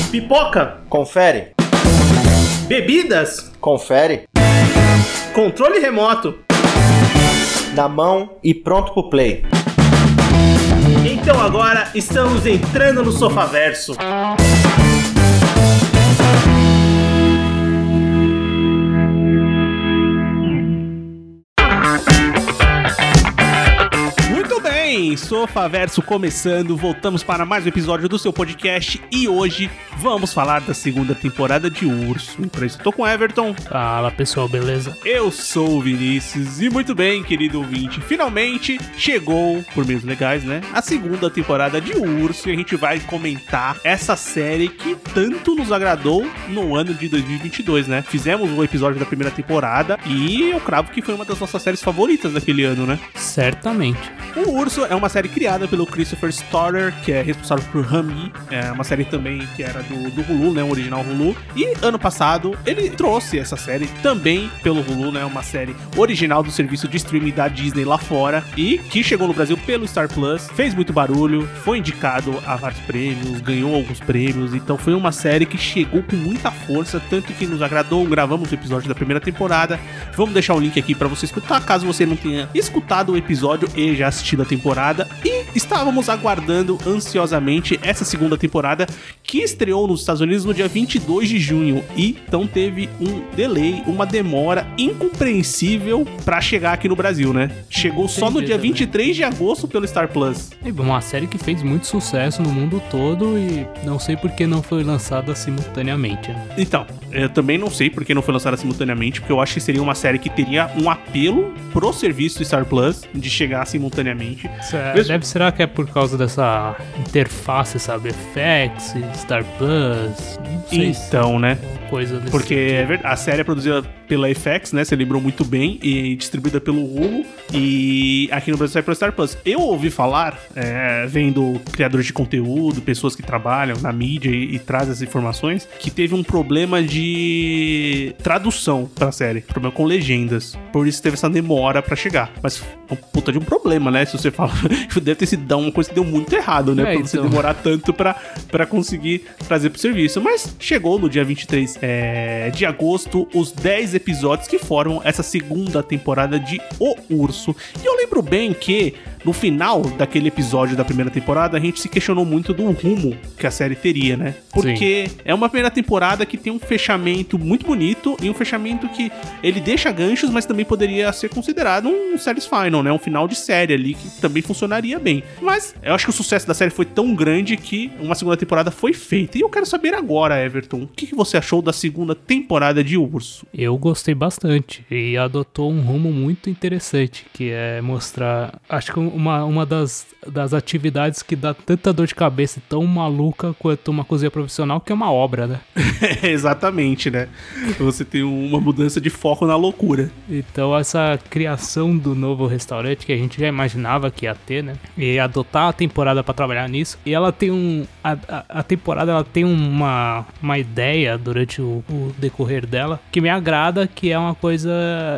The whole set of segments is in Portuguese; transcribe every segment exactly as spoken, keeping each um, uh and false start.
Pipoca? Confere. Bebidas? Confere. Controle remoto? Na mão e pronto pro play. Então agora estamos entrando no Sofaverso. Sofaverso começando, voltamos para mais um episódio do seu podcast e hoje vamos falar da segunda temporada de Urso. Para isso eu tô com o Everton. Fala pessoal, beleza? Eu sou o Vinícius e muito bem, querido ouvinte, finalmente chegou, por meios legais, né, a segunda temporada de Urso e a gente vai comentar essa série que tanto nos agradou no ano de dois mil e vinte e dois, né? Fizemos um episódio da primeira temporada e eu cravo que foi uma das nossas séries favoritas daquele ano, né? Certamente. O Urso é uma série criada pelo Christopher Storer, que é responsável por Rami, é uma série também que era do, do Hulu, né, o original Hulu, e ano passado ele trouxe essa série também pelo Hulu, né, uma série original do serviço de streaming da Disney lá fora, e que chegou no Brasil pelo Star Plus, fez muito barulho, foi indicado a vários prêmios, ganhou alguns prêmios, então foi uma série que chegou com muita força, tanto que nos agradou, gravamos o episódio da primeira temporada, vamos deixar o link aqui pra você escutar, caso você não tenha escutado o episódio e já assistido a temporada, e estávamos aguardando ansiosamente essa segunda temporada que estreou nos Estados Unidos no dia vinte e dois de junho e então teve um delay, uma demora incompreensível pra chegar aqui no Brasil, né? Chegou Entendi só no dia também. vinte e três de agosto pelo Star Plus. É uma série que fez muito sucesso no mundo todo e não sei por que não foi lançada simultaneamente, né? Então, eu também não sei por que não foi lançada simultaneamente, porque eu acho que seria uma série que teria um apelo pro serviço Star Plus de chegar simultaneamente. É, deve, será que é por causa dessa interface, sabe? F X, Star Plus, não sei. Então, se né? Coisa desse Porque tipo. é verdade, a série é produzida pela F X, né? Você lembrou muito bem, e distribuída pelo Hulu, e aqui no Brasil sai pelo Star Plus. Eu ouvi falar, é, vendo criadores de conteúdo, pessoas que trabalham na mídia e, e trazem as informações, que teve um problema de tradução pra série, problema com legendas. Por isso teve essa demora pra chegar. Mas é um puta de um problema, né? Se você fala, deve ter sido uma coisa que deu muito errado, né? É, pra então. você demorar tanto pra, pra conseguir trazer pro serviço. Mas chegou no dia vinte e três é, de agosto os dez episódios que formam essa segunda temporada de O Urso. E eu lembro bem que no final daquele episódio da primeira temporada a gente se questionou muito do rumo que a série teria, né? Porque Sim. é uma primeira temporada que tem um fechamento muito bonito e um fechamento que ele deixa ganchos, mas também poderia ser considerado um series final, né? Um final de série ali que também funcionaria bem. Mas eu acho que o sucesso da série foi tão grande que uma segunda temporada foi feita. E eu quero saber agora, Everton, o que você achou da segunda temporada de Urso? Eu gostei bastante e adotou um rumo muito interessante, que é mostrar, acho que uma, uma das, das atividades que dá tanta dor de cabeça tão maluca quanto uma cozinha profissional, que é uma obra, né? Exatamente, né? Você tem uma mudança de foco na loucura. Então essa criação do novo restaurante, que a gente já imaginava que ia ter, né? E adotar a temporada pra trabalhar nisso. E ela tem um... A, a, a temporada, ela tem uma, uma ideia durante o, o decorrer dela que me agrada, que é uma coisa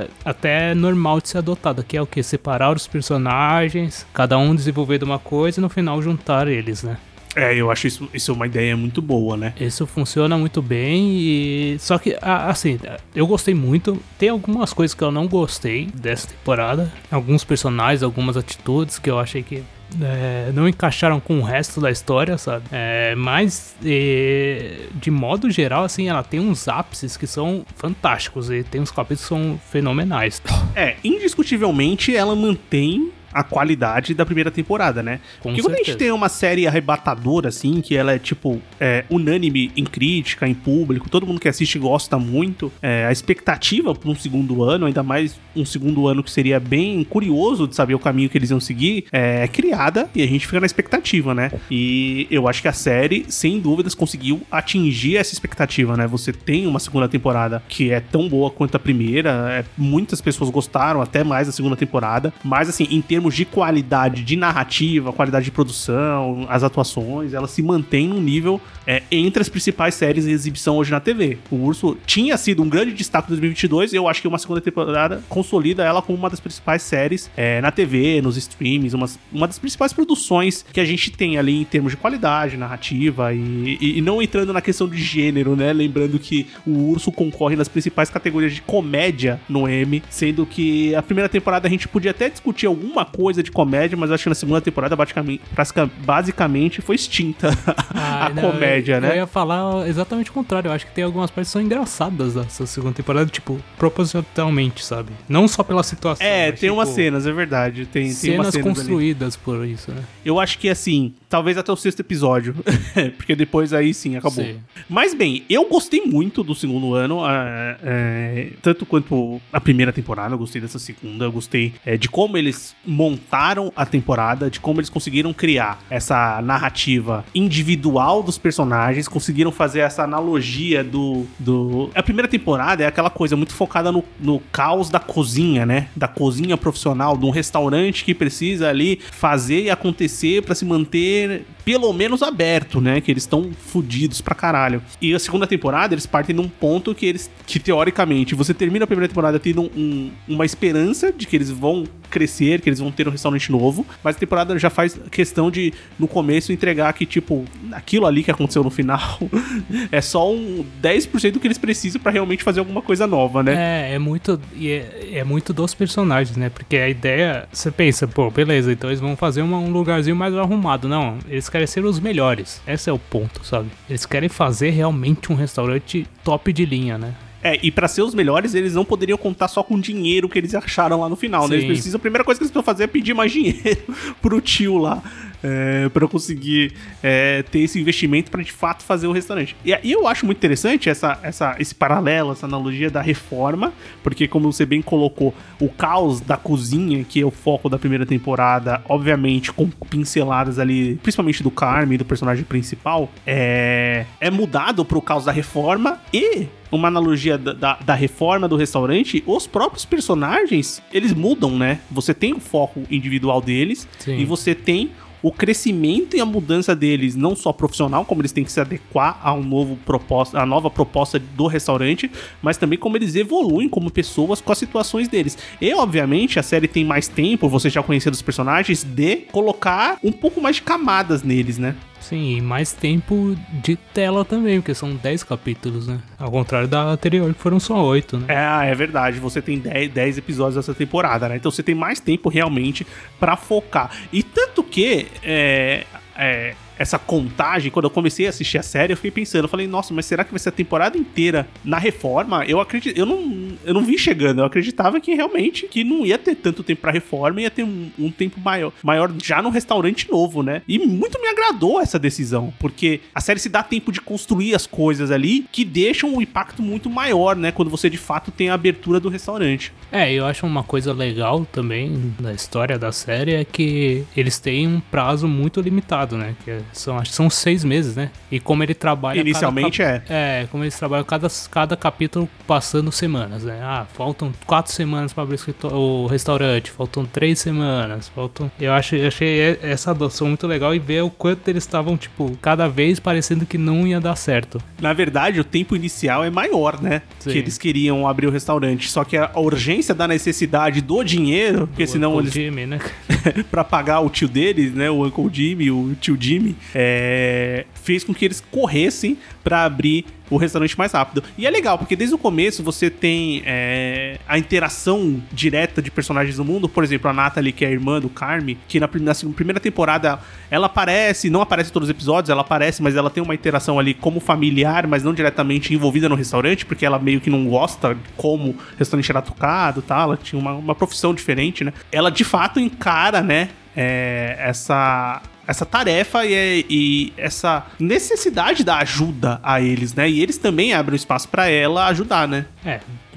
até normal de ser adotada, que é o quê? Separar os personagens, cada um desenvolvendo uma coisa e no final juntar eles, né? É, eu acho isso, isso uma ideia muito boa, né? Isso funciona muito bem e... Só que, assim, eu gostei muito. Tem algumas coisas que eu não gostei dessa temporada. Alguns personagens, algumas atitudes que eu achei que É, não encaixaram com o resto da história, sabe? É, mas, é, de modo geral, assim, ela tem uns ápices que são fantásticos e tem uns capítulos que são fenomenais. É, indiscutivelmente ela mantém a qualidade da primeira temporada, né? Com Porque quando certeza. a gente tem uma série arrebatadora, assim, que ela é, tipo, é, unânime em crítica, em público, todo mundo que assiste gosta muito, é, a expectativa para um segundo ano, ainda mais um segundo ano que seria bem curioso de saber o caminho que eles iam seguir, é criada e a gente fica na expectativa, né? E eu acho que a série, sem dúvidas, conseguiu atingir essa expectativa, né? Você tem uma segunda temporada que é tão boa quanto a primeira, é, muitas pessoas gostaram até mais da segunda temporada, mas, assim, em termos termos de qualidade de narrativa, qualidade de produção, as atuações, ela se mantém num nível é, entre as principais séries em exibição hoje na T V. O Urso tinha sido um grande destaque em dois mil e vinte e dois, e eu acho que uma segunda temporada consolida ela como uma das principais séries é, na T V, nos streams, uma, uma das principais produções que a gente tem ali em termos de qualidade, narrativa e, e, e não entrando na questão de gênero, né? Lembrando que o Urso concorre nas principais categorias de comédia no Emmy, sendo que a primeira temporada a gente podia até discutir alguma coisa de comédia, mas eu acho que na segunda temporada basicamente, basicamente foi extinta ah, a não, comédia, eu, né? Eu ia falar exatamente o contrário, eu acho que tem algumas partes que são engraçadas dessa segunda temporada, tipo, propositalmente, sabe? Não só pela situação. É, mas, tem tipo, umas cenas, é verdade. Tem, tem cenas, umas cenas construídas ali. Por isso, né? Eu acho que, assim, talvez até o sexto episódio, porque depois aí sim, acabou. Sim. Mas bem, eu gostei muito do segundo ano, é, é, tanto quanto a primeira temporada, eu gostei dessa segunda, eu gostei é, de como eles montaram a temporada, de como eles conseguiram criar essa narrativa individual dos personagens, conseguiram fazer essa analogia do... do... A primeira temporada é aquela coisa muito focada no, no caos da cozinha, né? Da cozinha profissional, de um restaurante que precisa ali fazer e acontecer pra se manter pelo menos aberto, né? Que eles estão fodidos pra caralho. E a segunda temporada, eles partem num ponto que eles, que teoricamente, você termina a primeira temporada tendo um, uma esperança de que eles vão crescer, que eles vão ter um restaurante novo, mas a temporada já faz questão de, no começo, entregar que, tipo, aquilo ali que aconteceu no final é só um dez por cento do que eles precisam pra realmente fazer alguma coisa nova, né? É, é muito, é, é muito dos personagens, né? Porque a ideia, você pensa, pô, beleza, então eles vão fazer uma, um lugarzinho mais arrumado. Não, eles querem ser os melhores. Esse é o ponto, sabe? Eles querem fazer realmente um restaurante top de linha, né? É, e pra ser os melhores, eles não poderiam contar só com o dinheiro que eles acharam lá no final, Sim. né? Eles precisam, a primeira coisa que eles precisam fazer é pedir mais dinheiro pro tio lá, é, pra conseguir é, ter esse investimento pra de fato fazer o restaurante. E, e eu acho muito interessante essa, essa, esse paralelo, essa analogia da reforma, porque como você bem colocou, o caos da cozinha, que é o foco da primeira temporada, obviamente com pinceladas ali, principalmente do Carmen, do personagem principal, é, é mudado pro caos da reforma e... uma analogia da, da, da reforma do restaurante, os próprios personagens, eles mudam, né? Você tem o foco individual deles Sim. e você tem o crescimento e a mudança deles, não só profissional, como eles têm que se adequar a um novo proposta, a nova proposta do restaurante, mas também como eles evoluem como pessoas com as situações deles. E, obviamente, a série tem mais tempo, você já conhecendo os personagens, de colocar um pouco mais de camadas neles, né? Sim, e mais tempo de tela também, porque são dez capítulos, né? Ao contrário da anterior, que foram só oito, né? É, é verdade. Você tem dez episódios dessa temporada, né? Então você tem mais tempo realmente pra focar. E tanto que é, é, essa contagem, quando eu comecei a assistir a série, eu fiquei pensando, eu falei, nossa, mas será que vai ser a temporada inteira na reforma? Eu acredito, eu não, eu não vi chegando, eu acreditava que realmente que não ia ter tanto tempo pra reforma, ia ter um, um tempo maior, maior já no restaurante novo, né? E muito me agradou essa decisão, porque a série se dá tempo de construir as coisas ali que deixam um impacto muito maior, né? Quando você de fato tem a abertura do restaurante. É, eu acho uma coisa legal também da história da série é que eles têm um prazo muito limitado, né? Que são, acho que são seis meses, né? E como ele trabalha... Inicialmente cada, é. É, como eles trabalham cada, cada capítulo passando semanas, né? Ah, faltam quatro semanas para abrir o restaurante, faltam três semanas, faltam... Eu acho, eu achei essa adoção muito legal e ver o quanto eles estavam, tipo, cada vez parecendo que não ia dar certo. Na verdade, o tempo inicial é maior, né? Sim. Que eles queriam abrir o restaurante, só que a urgência da necessidade do dinheiro, porque do senão Uncle eles... Jimmy, né? pra pagar o tio deles, né? O Uncle Jimmy, o tio Jimmy, é... fez com que eles corressem pra abrir o restaurante mais rápido. E é legal, porque desde o começo você tem é, a interação direta de personagens do mundo. Por exemplo, a Natalie, que é a irmã do Carmen, que na, na primeira temporada ela aparece, não aparece em todos os episódios, ela aparece, mas ela tem uma interação ali como familiar, mas não diretamente envolvida no restaurante, porque ela meio que não gosta de como o restaurante era tocado, tá? Ela tinha uma, uma profissão diferente, né? Ela de fato encara, né, é, essa... essa tarefa e, e essa necessidade da ajuda a eles, né? E eles também abrem espaço pra ela ajudar, né? É,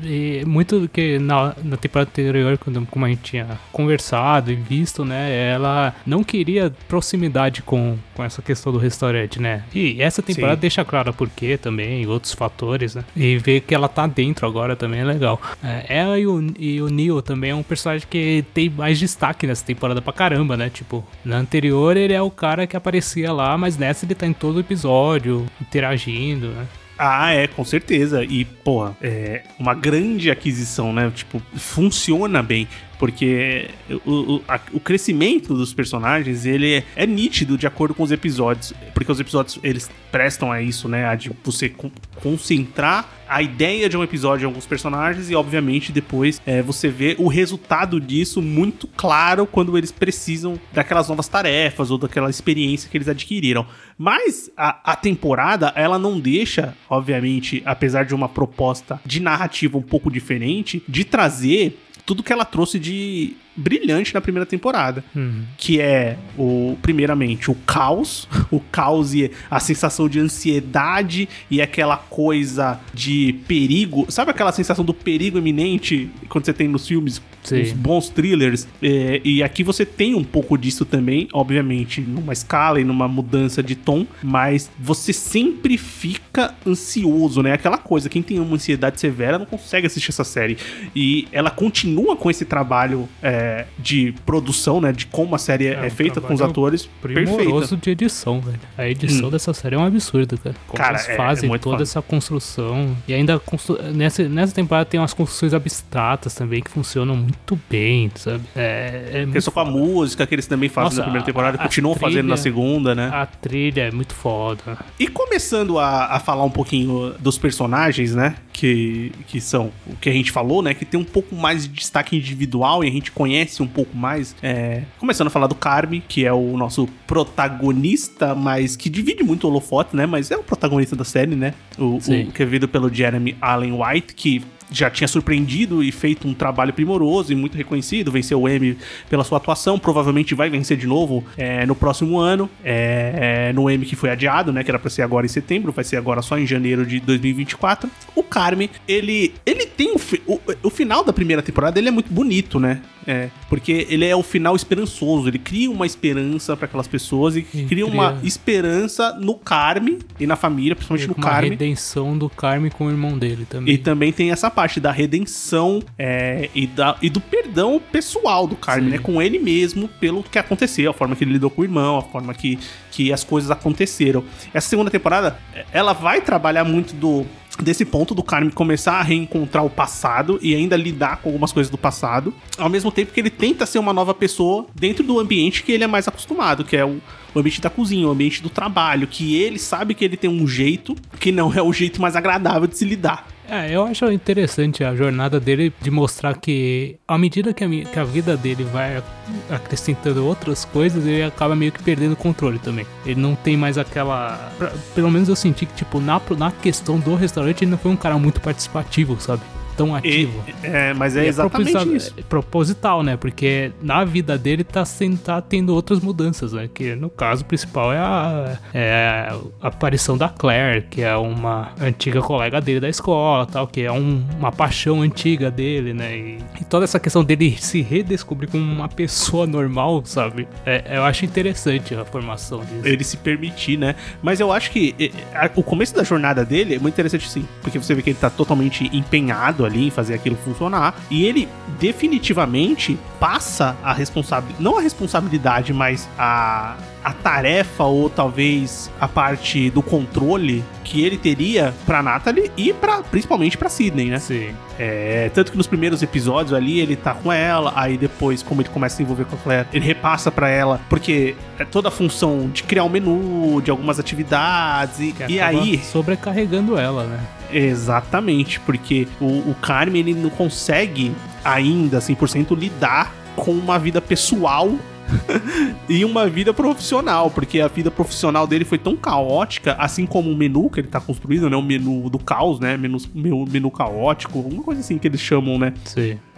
E muito do que na, na temporada anterior, quando, como a gente tinha conversado e visto, né, ela não queria proximidade com, com essa questão do restaurante, né? E essa temporada Sim. deixa claro por quê também, outros fatores, né? E ver que ela tá dentro agora também é legal. É, ela e o, e o Neo também é um personagem que tem mais destaque nessa temporada pra caramba, né? Tipo, na anterior ele é o cara que aparecia lá, mas nessa ele tá em todo o episódio, interagindo, né? Ah, é, com certeza. E, porra, é uma grande aquisição, né? Tipo, funciona bem. Porque o, o, a, o crescimento dos personagens, ele é, é nítido de acordo com os episódios. Porque os episódios, eles prestam a isso, né? A de você con- concentrar a ideia de um episódio em alguns personagens e, obviamente, depois é, você vê o resultado disso muito claro quando eles precisam daquelas novas tarefas ou daquela experiência que eles adquiriram. Mas a, a temporada, ela não deixa, obviamente, apesar de uma proposta de narrativa um pouco diferente, de trazer tudo que ela trouxe de brilhante na primeira temporada, uhum. que é, o, primeiramente, o caos, o caos e a sensação de ansiedade e aquela coisa de perigo, sabe aquela sensação do perigo iminente quando você tem nos filmes, Sim. os bons thrillers, é, e aqui você tem um pouco disso também, obviamente, numa escala e numa mudança de tom, mas você sempre fica ansioso, né, aquela coisa, quem tem uma ansiedade severa não consegue assistir essa série, e ela continua com esse trabalho é, de produção, né? De como a série é, é feita com os atores. Primoroso perfeita. de edição, velho. A edição hum. dessa série é um absurdo, cara. Como cara, eles fazem é, é toda fácil. essa construção. E ainda constru... nessa, nessa temporada tem umas construções abstratas também que funcionam muito bem, sabe? É, é só com a música que eles também fazem Nossa, na primeira temporada, a, continuam a trilha, fazendo na segunda, né? A trilha é muito foda. E começando a, a falar um pouquinho dos personagens, né? Que, que são o que a gente falou, né? Que tem um pouco mais de destaque individual e a gente conhece um pouco mais. É, começando a falar do Carme, que é o nosso protagonista, mas que divide muito o holofote, né? Mas é o protagonista da série, né? O, o que é vindo pelo Jeremy Allen White, que já tinha surpreendido e feito um trabalho primoroso e muito reconhecido, venceu o Emmy pela sua atuação, provavelmente vai vencer de novo é, no próximo ano, é, é, no Emmy que foi adiado, né, que era pra ser agora em setembro, vai ser agora só em janeiro de dois mil e vinte e quatro. O Carme, ele, ele tem o, fi, o, o final da primeira temporada, ele é muito bonito, né, é, porque ele é o final esperançoso, ele cria uma esperança pra aquelas pessoas e Sim, cria uma cria. esperança no Carme e na família, principalmente no Carme. Uma redenção do Carme com o irmão dele também. E também tem essa parte parte da redenção é, e, da, e do perdão pessoal do Carme, né, com ele mesmo pelo que aconteceu, a forma que ele lidou com o irmão, a forma que, que as coisas aconteceram. Essa segunda temporada, ela vai trabalhar muito do desse ponto do Carme começar a reencontrar o passado e ainda lidar com algumas coisas do passado, ao mesmo tempo que ele tenta ser uma nova pessoa dentro do ambiente que ele é mais acostumado, que é o, o ambiente da cozinha, o ambiente do trabalho, que ele sabe que ele tem um jeito que não é o jeito mais agradável de se lidar. É, eu acho interessante a jornada dele de mostrar que, à medida que a, que a vida dele vai acrescentando outras coisas, ele acaba meio que perdendo o controle também. Ele não tem mais aquela... Pra, pelo menos eu senti que, tipo, na, na questão do restaurante, ele não foi um cara muito participativo, sabe? Tão ativo. E, é, mas é, é exatamente isso. É proposital, né? Porque na vida dele tá, sendo, tá tendo outras mudanças, né? Que no caso principal é a, é a aparição da Claire, que é uma antiga colega dele da escola, tal, que é um, uma paixão antiga dele, né? E, e toda essa questão dele se redescobrir como uma pessoa normal, sabe? É, eu acho interessante a formação disso. Ele se permitir, né? Mas eu acho que é, a, o começo da jornada dele é muito interessante, sim. Porque você vê que ele tá totalmente empenhado ali em fazer aquilo funcionar, e ele definitivamente passa a responsabilidade, não a responsabilidade, mas a, a tarefa ou talvez a parte do controle que ele teria pra Natalie e pra, principalmente pra Sydney, né? Sim. É, tanto que nos primeiros episódios ali ele tá com ela, aí depois, como ele começa a se envolver com a Claire, ele repassa pra ela, porque é toda a função de criar um menu, de algumas atividades, e, e aí... sobrecarregando ela, né? Exatamente, porque o, o Carme, ele não consegue ainda cem por cento lidar com uma vida pessoal e uma vida profissional, porque a vida profissional dele foi tão caótica, assim como o menu que ele tá construindo, né, o menu do caos, né, menu, menu caótico, uma coisa assim que eles chamam, né. Sim.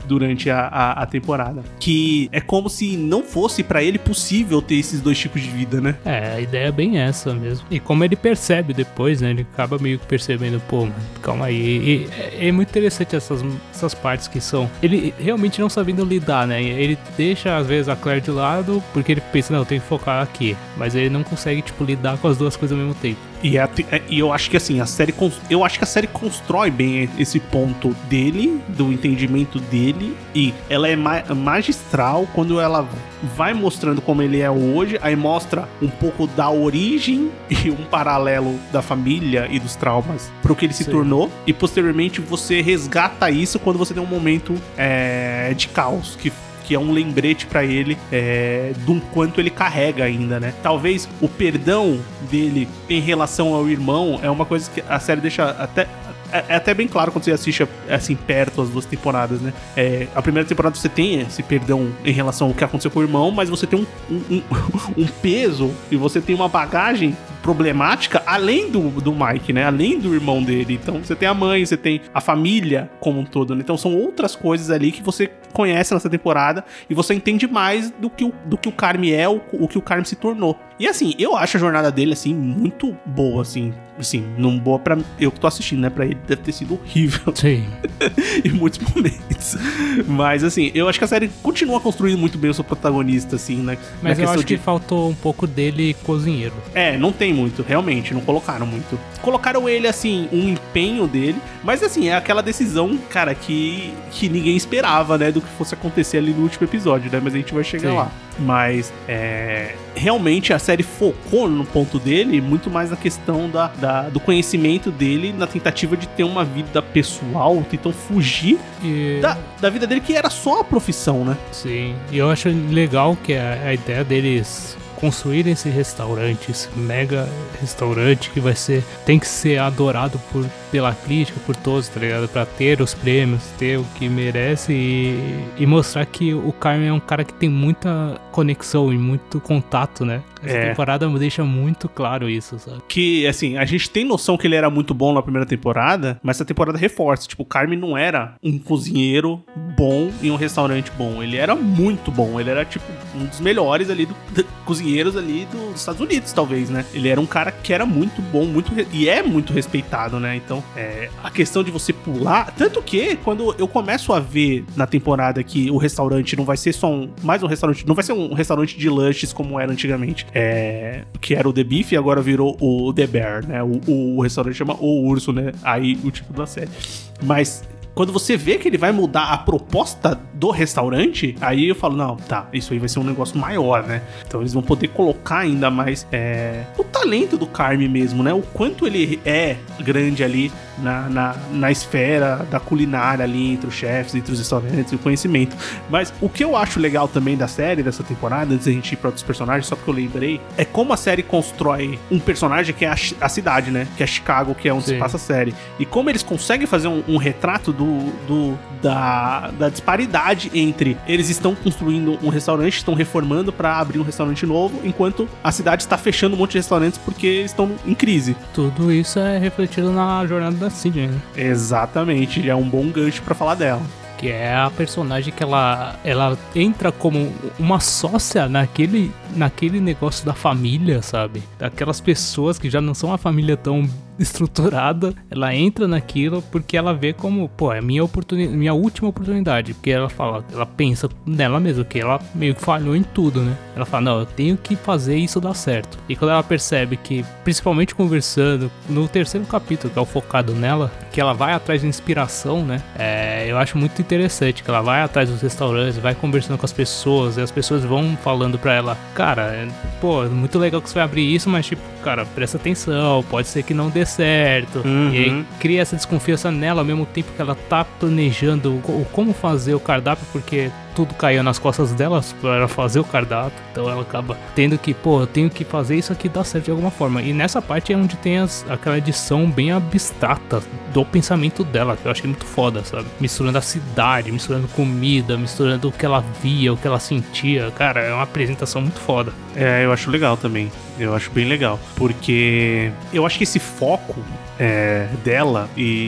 durante a, a, a temporada. Que é como se não fosse pra ele possível ter esses dois tipos de vida, né? É, a ideia é bem essa mesmo. E como ele percebe depois, né? Ele acaba meio que percebendo, pô, mano, calma aí. E é, é muito interessante essas, essas partes que são... Ele realmente não sabendo lidar, né? Ele deixa, às vezes, a Claire de lado, porque ele pensa, não, eu tenho que focar aqui. Mas ele não consegue, tipo, lidar com as duas coisas ao mesmo tempo. E, a, e eu acho que assim, a série eu acho que a série constrói bem esse ponto dele, do entendimento dele, e ela é ma- magistral quando ela vai mostrando como ele é hoje, aí mostra um pouco da origem e um paralelo da família e dos traumas pro que ele se Sim. tornou, e posteriormente você resgata isso quando você tem um momento é, de caos, que que é um lembrete pra ele é, do quanto ele carrega ainda, né? Talvez o perdão dele em relação ao irmão é uma coisa que a série deixa até... É até bem claro quando você assiste assim perto as duas temporadas, né? É, a primeira temporada você tem esse perdão em relação ao que aconteceu com o irmão, mas você tem um, um, um peso e você tem uma bagagem problemática além do, do Mike, né? Além do irmão dele. Então você tem a mãe, você tem a família como um todo, né? Então são outras coisas ali que você conhece nessa temporada e você entende mais do que o, do que o Carme é, o, o que o Carme se tornou. E assim, eu acho a jornada dele, assim, muito boa, assim. Assim, não boa pra eu que tô assistindo, né? Pra ele deve ter sido horrível. Sim. Em muitos momentos. Mas, assim, eu acho que a série continua construindo muito bem o seu protagonista, assim, né? Mas eu acho de... que faltou um pouco dele cozinheiro. É, não tem muito, realmente, não colocaram muito. Colocaram ele, assim, um empenho dele, mas, assim, é aquela decisão, cara, que, que ninguém esperava, né? Do que fosse acontecer ali no último episódio, né? Mas a gente vai chegar Sim. lá. Mas, é... realmente, a série focou no ponto dele muito mais na questão da, da, do conhecimento dele, na tentativa de ter uma vida pessoal, tentam fugir e... da, da vida dele, que era só a profissão, né? Sim, e eu acho legal que a, a ideia deles construírem esse restaurante, esse mega restaurante que vai ser, tem que ser adorado por, pela crítica, por todos, tá ligado? Pra ter os prêmios, ter o que merece e, e mostrar que o Carmen é um cara que tem muita conexão e muito contato, né? Essa é. temporada deixa muito claro isso, sabe? Que, assim, a gente tem noção que ele era muito bom na primeira temporada, mas essa temporada reforça. Tipo, o Carmen não era um cozinheiro bom em um restaurante bom. Ele era muito bom. Ele era, tipo, um dos melhores ali, do, do cozinheiros ali dos Estados Unidos, talvez, né? Ele era um cara que era muito bom, muito e é muito respeitado, né? Então, é, a questão de você pular... Tanto que, quando eu começo a ver na temporada que o restaurante não vai ser só um... Mais um restaurante... Não vai ser um restaurante de lanches como era antigamente. É, que era o The Beef e agora virou o The Bear, né? O, o, o restaurante chama O Urso, né? Aí o tipo da série. Mas quando você vê que ele vai mudar a proposta do restaurante, aí eu falo, não, tá, isso aí vai ser um negócio maior, né? Então eles vão poder colocar ainda mais é, o talento do Carme mesmo, né? O quanto ele é grande ali na, na, na esfera da culinária ali, entre os chefes, entre os restaurantes e o conhecimento. Mas o que eu acho legal também da série, dessa temporada, antes da gente ir para outros personagens, só porque eu lembrei, é como a série constrói um personagem que é a, a cidade, né? Que é Chicago, que é onde Sim. se passa a série. E como eles conseguem fazer um, um retrato do Do, do, da, da disparidade entre eles estão construindo um restaurante, estão reformando para abrir um restaurante novo, enquanto a cidade está fechando um monte de restaurantes porque estão em crise. Tudo isso é refletido na jornada da Sidney, né? Exatamente, é um bom gancho para falar dela. Que é a personagem que ela, ela entra como uma sócia naquele, naquele negócio da família, sabe? Daquelas pessoas que já não são uma família tão estruturada, ela entra naquilo porque ela vê como, pô, é minha oportunidade, minha última oportunidade, porque ela fala, ela pensa nela mesma, que ela meio que falhou em tudo, né? Ela fala, não, eu tenho que fazer isso dar certo. E quando ela percebe que, principalmente conversando, no terceiro capítulo, que é o focado nela, que ela vai atrás de inspiração, né? É, eu acho muito interessante que ela vai atrás dos restaurantes, vai conversando com as pessoas, e as pessoas vão falando pra ela, cara, é, pô, muito legal que você vai abrir isso, mas tipo, cara, presta atenção, pode ser que não dê certo. Uhum. E aí cria essa desconfiança nela ao mesmo tempo que ela tá planejando o, como fazer o cardápio, porque tudo caiu nas costas dela para fazer o cardápio. Então ela acaba tendo que, pô, eu tenho que fazer isso aqui dar certo de alguma forma. E nessa parte é onde tem as, aquela edição bem abstrata do pensamento dela, que eu achei muito foda, sabe? Misturando a cidade, misturando comida, misturando o que ela via, o que ela sentia. Cara, é uma apresentação muito foda. É, eu acho legal também. Eu acho bem legal. Porque eu acho que esse foco é, dela e...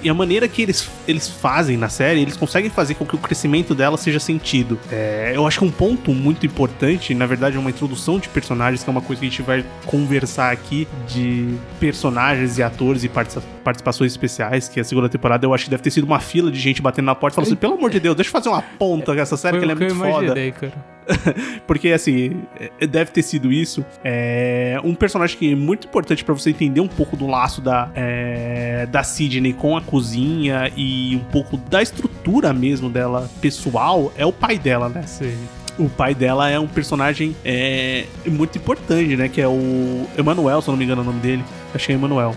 e a maneira que eles, eles fazem na série, eles conseguem fazer com que o crescimento dela seja sentido. É, eu acho que um ponto muito importante, na verdade é uma introdução de personagens, que é uma coisa que a gente vai conversar aqui, de personagens e atores e participações especiais, que a segunda temporada eu acho que deve ter sido uma fila de gente batendo na porta e falando assim, pelo amor de Deus, deixa eu fazer uma ponta com essa série, que ela é muito foda. Cara. Porque, assim, deve ter sido isso. É um personagem que é muito importante pra você entender um pouco do laço da, é, da Sidney com a cozinha e um pouco da estrutura mesmo dela, pessoal, é o pai dela, né? Sim. O pai dela é um personagem é, muito importante, né? Que é o Emanuel, se eu não me engano o nome dele. Acho que é Emanuel.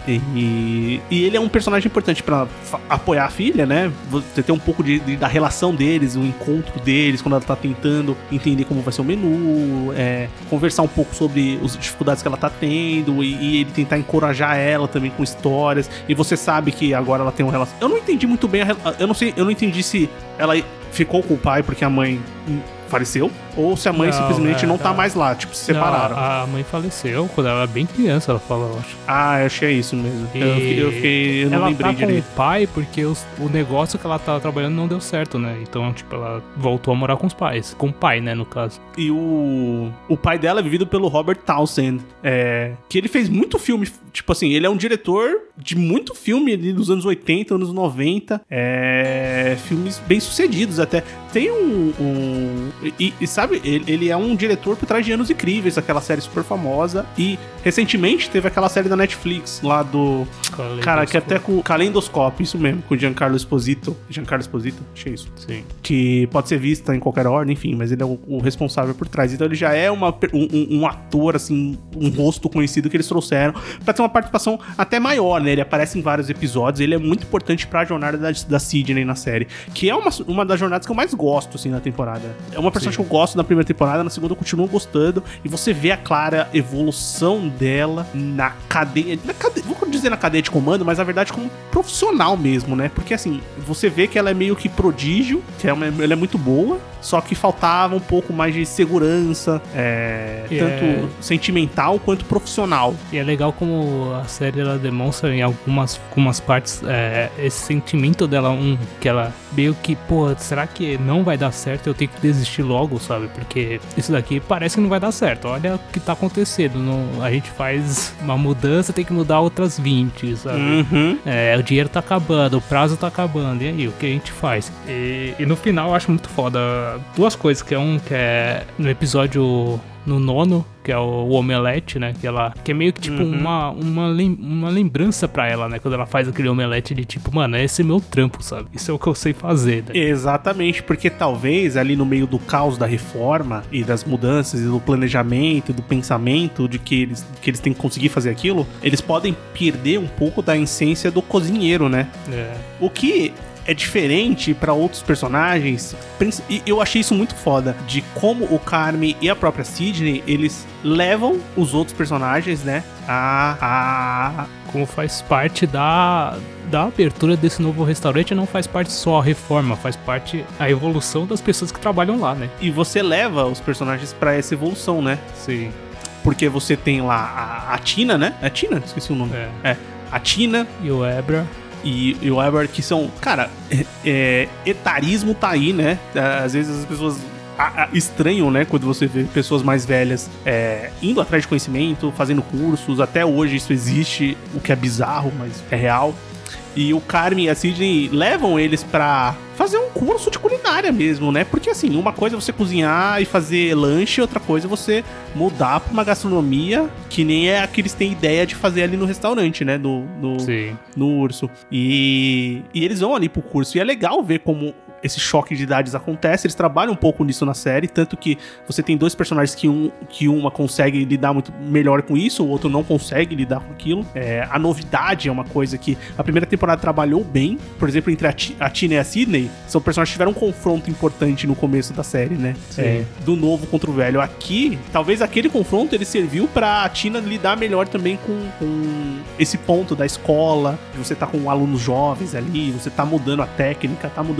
E, e ele é um personagem importante pra fa- apoiar a filha, né? Você ter um pouco de, de, da relação deles, o encontro deles, quando ela tá tentando entender como vai ser o menu, é, conversar um pouco sobre as dificuldades que ela tá tendo, e, e ele tentar encorajar ela também com histórias. E você sabe que agora ela tem uma relação. Eu não entendi muito bem, a, eu não sei, eu não entendi se ela ficou com o pai porque a mãe faleceu, ou se a mãe não, simplesmente é, não tá não. mais lá, tipo, se separaram. Não, a mãe faleceu quando ela era bem criança, ela falou, eu acho. Ah, eu achei isso mesmo. E eu, fiquei, eu, fiquei, eu não ela lembrei tá direito. Com o pai porque os, o negócio que ela tava trabalhando não deu certo, né? Então, tipo, ela voltou a morar com os pais. Com o pai, né, no caso. E o, o pai dela é vivido pelo Robert Townsend, é, que ele fez muito filme, tipo assim, ele é um diretor de muito filme ali dos anos oitenta, anos noventa, é, filmes bem sucedidos até. Tem um... um e, e sabe, ele, ele é um diretor por trás de Anos Incríveis, aquela série super famosa, e recentemente teve aquela série da Netflix lá do... Cara, que até com o Calendoscópio, isso mesmo, com o Giancarlo Esposito. Giancarlo Esposito? Achei isso. Sim. Que pode ser vista em qualquer ordem, enfim, mas ele é o, o responsável por trás. Então ele já é uma, um, um ator, assim, um rosto conhecido que eles trouxeram pra ter uma participação até maior, né? Ele aparece em vários episódios, ele é muito importante pra jornada da, da Sidney na série, que é uma, uma das jornadas que eu mais gosto, assim, na temporada. É uma personagem Sim. que eu gosto na primeira temporada, na segunda eu continuo gostando, e você vê a clara evolução dela na cadeia, na cadeia, vou dizer na cadeia de comando, mas na verdade como profissional mesmo, né? Porque assim, você vê que ela é meio que prodígio, que é uma, ela é muito boa, só que faltava um pouco mais de segurança, é, tanto é... sentimental quanto profissional. E é legal como a série ela demonstra em algumas, algumas partes é, esse sentimento dela, um, que ela meio que, pô, será que não vai dar certo? Eu tenho que desistir logo, sabe? Porque isso daqui parece que não vai dar certo. Olha o que tá acontecendo. Não, a gente faz uma mudança, tem que mudar outras vinte, sabe? Uhum. É, o dinheiro tá acabando, o prazo tá acabando. E aí, o que a gente faz? E, e no final eu acho muito foda duas coisas, que é um que é no episódio no nono, que é o omelete, né, que ela, que é meio que tipo uhum. uma, uma, lem, uma lembrança pra ela, né, quando ela faz aquele omelete de tipo, mano, esse é meu trampo, sabe, isso é o que eu sei fazer, né? Exatamente, porque talvez ali no meio do caos da reforma e das mudanças e do planejamento, do pensamento de que eles, que eles têm que conseguir fazer aquilo, eles podem perder um pouco da essência do cozinheiro, né? É. O que é diferente pra outros personagens, e eu achei isso muito foda, de como o Carme e a própria Sidney, eles levam os outros personagens, né, a... a... Como faz parte da, da abertura desse novo restaurante, não faz parte só a reforma, faz parte a evolução das pessoas que trabalham lá, né? E você leva os personagens pra essa evolução, né? Sim. Porque você tem lá a, a Tina, né? É a Tina? Esqueci o nome. É. é. A Tina. E o Ebra. E, e o Weber, que são, cara, é, é, etarismo tá aí, né? Às vezes as pessoas a, a, estranham, né? Quando você vê pessoas mais velhas é, indo atrás de conhecimento, fazendo cursos. Até hoje isso existe, o que é bizarro, mas é real. E o Carme e a Sidney levam eles pra fazer um curso de culinária mesmo, né? Porque assim, uma coisa é você cozinhar e fazer lanche, outra coisa é você mudar pra uma gastronomia que nem é a que eles têm ideia de fazer ali no restaurante, né? No, no, Sim. no Urso. E, e eles vão ali pro curso. E é legal ver como esse choque de idades acontece. Eles trabalham um pouco nisso na série, tanto que você tem dois personagens que, um, que uma consegue lidar muito melhor com isso, o outro não consegue lidar com aquilo. É, a novidade é uma coisa que a primeira temporada trabalhou bem. Por exemplo, entre a, T- a Tina e a Sidney, são personagens que tiveram um confronto importante no começo da série, né? É, do novo contra o velho. Aqui, talvez aquele confronto ele serviu pra Tina lidar melhor também com, com esse ponto da escola, de você tá com alunos jovens ali, você tá mudando a técnica, tá mudando o jeito que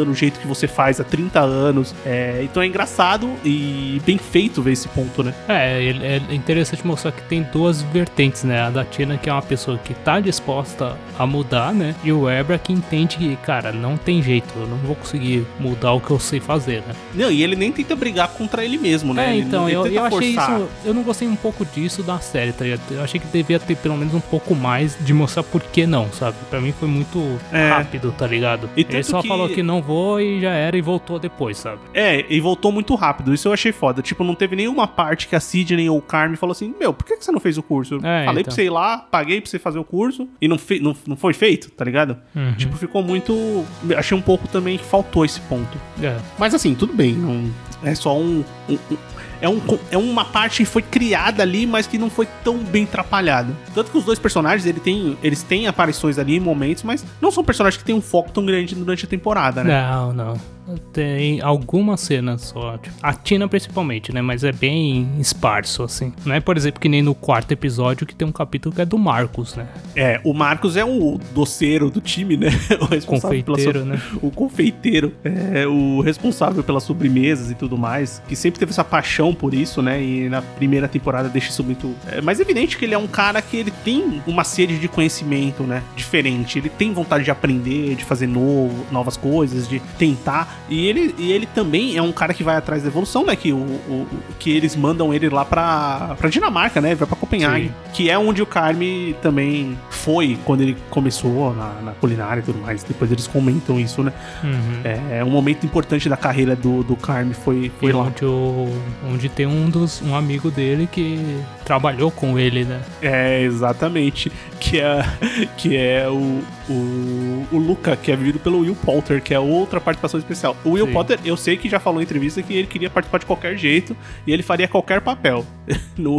que você faz há trinta anos. É, então é engraçado e bem feito ver esse ponto, né? É, é interessante mostrar que tem duas vertentes, né? A da Tina, que é uma pessoa que tá disposta a mudar, né? E o Ebra, que entende que, cara, não tem jeito, eu não vou conseguir mudar o que eu sei fazer, né? Não, e ele nem tenta brigar contra ele mesmo, né? É, ele, então, ele eu, eu achei forçar. isso, eu não gostei um pouco disso da série, tá ligado? Eu achei que devia ter pelo menos um pouco mais de mostrar por que não, sabe? Pra mim foi muito é. rápido, tá ligado? E ele só que... falou que não vou e já era e voltou depois, sabe? É, e voltou muito rápido, isso eu achei foda. Tipo, não teve nenhuma parte que a Sidney ou o Carmen falou assim, meu, por que você não fez o curso? É, Falei então. pra você ir lá, paguei pra você fazer o curso e não, fe... não, não foi feito, tá ligado? Uhum. Tipo, ficou muito... Achei um pouco também que faltou esse ponto. É. Mas assim, tudo bem, não... é só um... um, um... É, um, é uma parte que foi criada ali, mas que não foi tão bem atrapalhada. Tanto que os dois personagens, ele tem, eles têm aparições ali em momentos, mas não são personagens que têm um foco tão grande durante a temporada, né? Não, não. Tem algumas cenas só. Tipo, a Tina principalmente, né? Mas é bem esparso, assim. Não é, por exemplo, que nem no quarto episódio que tem um capítulo que é do Marcos, né? É, o Marcos é o doceiro do time, né? O responsável confeiteiro, pela né? O confeiteiro. É o responsável pelas sobremesas e tudo mais. Que sempre teve essa paixão por isso, né? E na primeira temporada deixa isso muito... É mais evidente que ele é um cara que ele tem uma sede de conhecimento, né? Diferente. Ele tem vontade de aprender, de fazer novo, novas coisas, de tentar... E ele, e ele também é um cara que vai atrás da evolução, né? Que, o, o, que eles mandam ele lá pra, pra Dinamarca, né? Vai pra Copenhague. Sim. Que é onde o Carme também foi quando ele começou na, na culinária e tudo mais. Depois eles comentam isso, né? Uhum. É, é um momento importante da carreira do, do Carme foi, foi lá. Onde, o, onde tem um, dos, um amigo dele que trabalhou com ele, né? É, exatamente. Que é, que é o, o, o Luca, que é vivido pelo Will Poulter, que é outra participação especial. O Will Sim. Poulter, eu sei que já falou em entrevista que ele queria participar de qualquer jeito e ele faria qualquer papel no,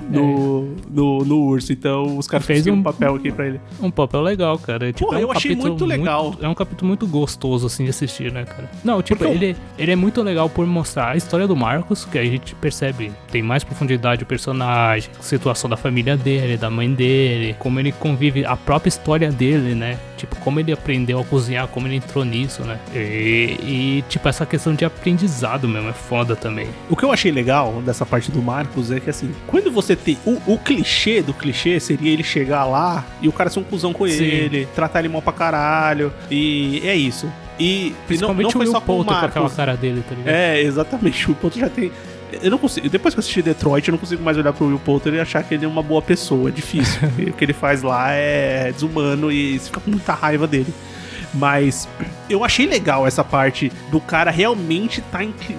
no, é. no, no Urso. Então os caras fez um papel aqui pra ele. Um papel legal, cara. Tipo, Pô, é um eu achei muito legal. Muito, é um capítulo muito gostoso, assim, de assistir, né, cara? Não, tipo, ele, eu... ele é muito legal por mostrar a história do Marcos, que a gente percebe, tem mais profundidade o personagem, a situação da família dele, da mãe dele, como ele convive, a própria história dele, né? Tipo, como ele aprendeu a cozinhar, como ele entrou nisso, né? E, e, tipo, essa questão de aprendizado mesmo é foda também. O que eu achei legal dessa parte do Marcos é que, assim, quando você tem... O, o clichê do clichê seria ele chegar lá e o cara ser um cuzão com Sim. ele, tratar ele mal pra caralho, e é isso. E principalmente não, não foi o só com o Marcos. Com aquela cara dele, tá ligado? É, exatamente. O Ponto já tem... Eu não consigo, depois que eu assisti Detroit, eu não consigo mais olhar pro Will Poulter e achar que ele é uma boa pessoa. É difícil. O que ele faz lá é desumano e você fica com muita raiva dele. Mas eu achei legal essa parte do cara realmente tá, inclin,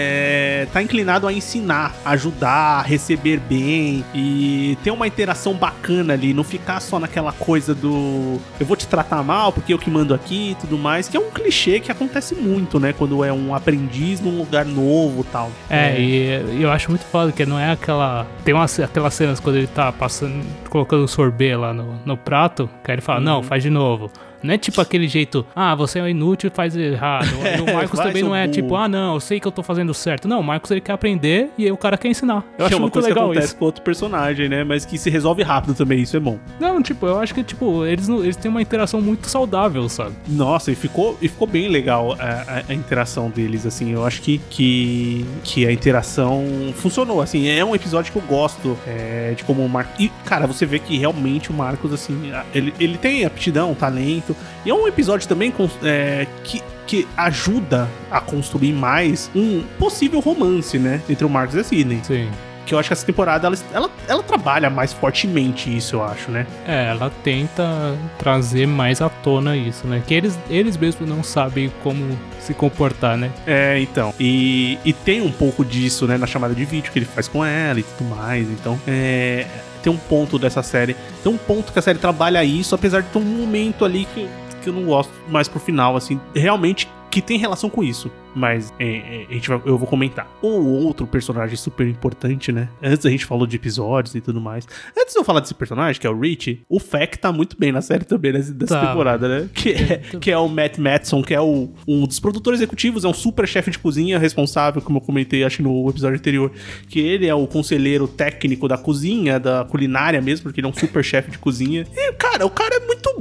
é, tá inclinado a ensinar, ajudar, receber bem e ter uma interação bacana ali, não ficar só naquela coisa do eu vou te tratar mal porque eu que mando aqui e tudo mais, que é um clichê que acontece muito, né, quando é um aprendiz num lugar novo e tal. É, é, e eu acho muito foda que não é aquela... Tem umas, aquelas cenas quando ele tá passando, colocando sorbet lá no, no prato, que aí ele fala, uhum. não, faz de novo. Não é tipo aquele jeito, ah, você é inútil e faz errado. E o Marcos também não é tipo, ah, não, eu sei que eu tô fazendo certo. Não, o Marcos ele quer aprender e aí o cara quer ensinar. Eu que acho é uma muito coisa legal que acontece isso. com outro personagem, né? Mas que se resolve rápido também, isso é bom. Não, tipo, eu acho que, tipo, eles, eles têm uma interação muito saudável, sabe? Nossa, e ficou, e ficou bem legal a, a, a interação deles, assim. Eu acho que, que, que a interação funcionou, assim. É um episódio que eu gosto é, de como o Marcos... E, cara, você vê que realmente o Marcos, assim, ele, ele tem aptidão, talento. E é um episódio também é, que, que ajuda a construir mais um possível romance, né? Entre o Marcos e a Sidney. Sim. Que eu acho que essa temporada, ela, ela, ela trabalha mais fortemente isso, eu acho, né? É, ela tenta trazer mais à tona isso, né? Que eles, eles mesmos não sabem como se comportar, né? É, então. E, e tem um pouco disso, né? Na chamada de vídeo que ele faz com ela e tudo mais. Então, é... tem um ponto dessa série. Tem um ponto que a série trabalha isso, apesar de ter um momento ali que... que eu não gosto mais pro final, assim, realmente que tem relação com isso. Mas é, é, a gente vai, eu vou comentar. Um outro personagem super importante, né? Antes a gente falou de episódios e tudo mais. Antes de eu falar desse personagem, que é o Rich, o Feck tá muito bem na série também, nessa, dessa tá. temporada, né? Que é, que é o Matt Madsen, que é o, um dos produtores executivos, é um super chefe de cozinha responsável, como eu comentei, acho, no episódio anterior, que ele é o conselheiro técnico da cozinha, da culinária mesmo, porque ele é um super chefe de cozinha. E, cara, o cara é muito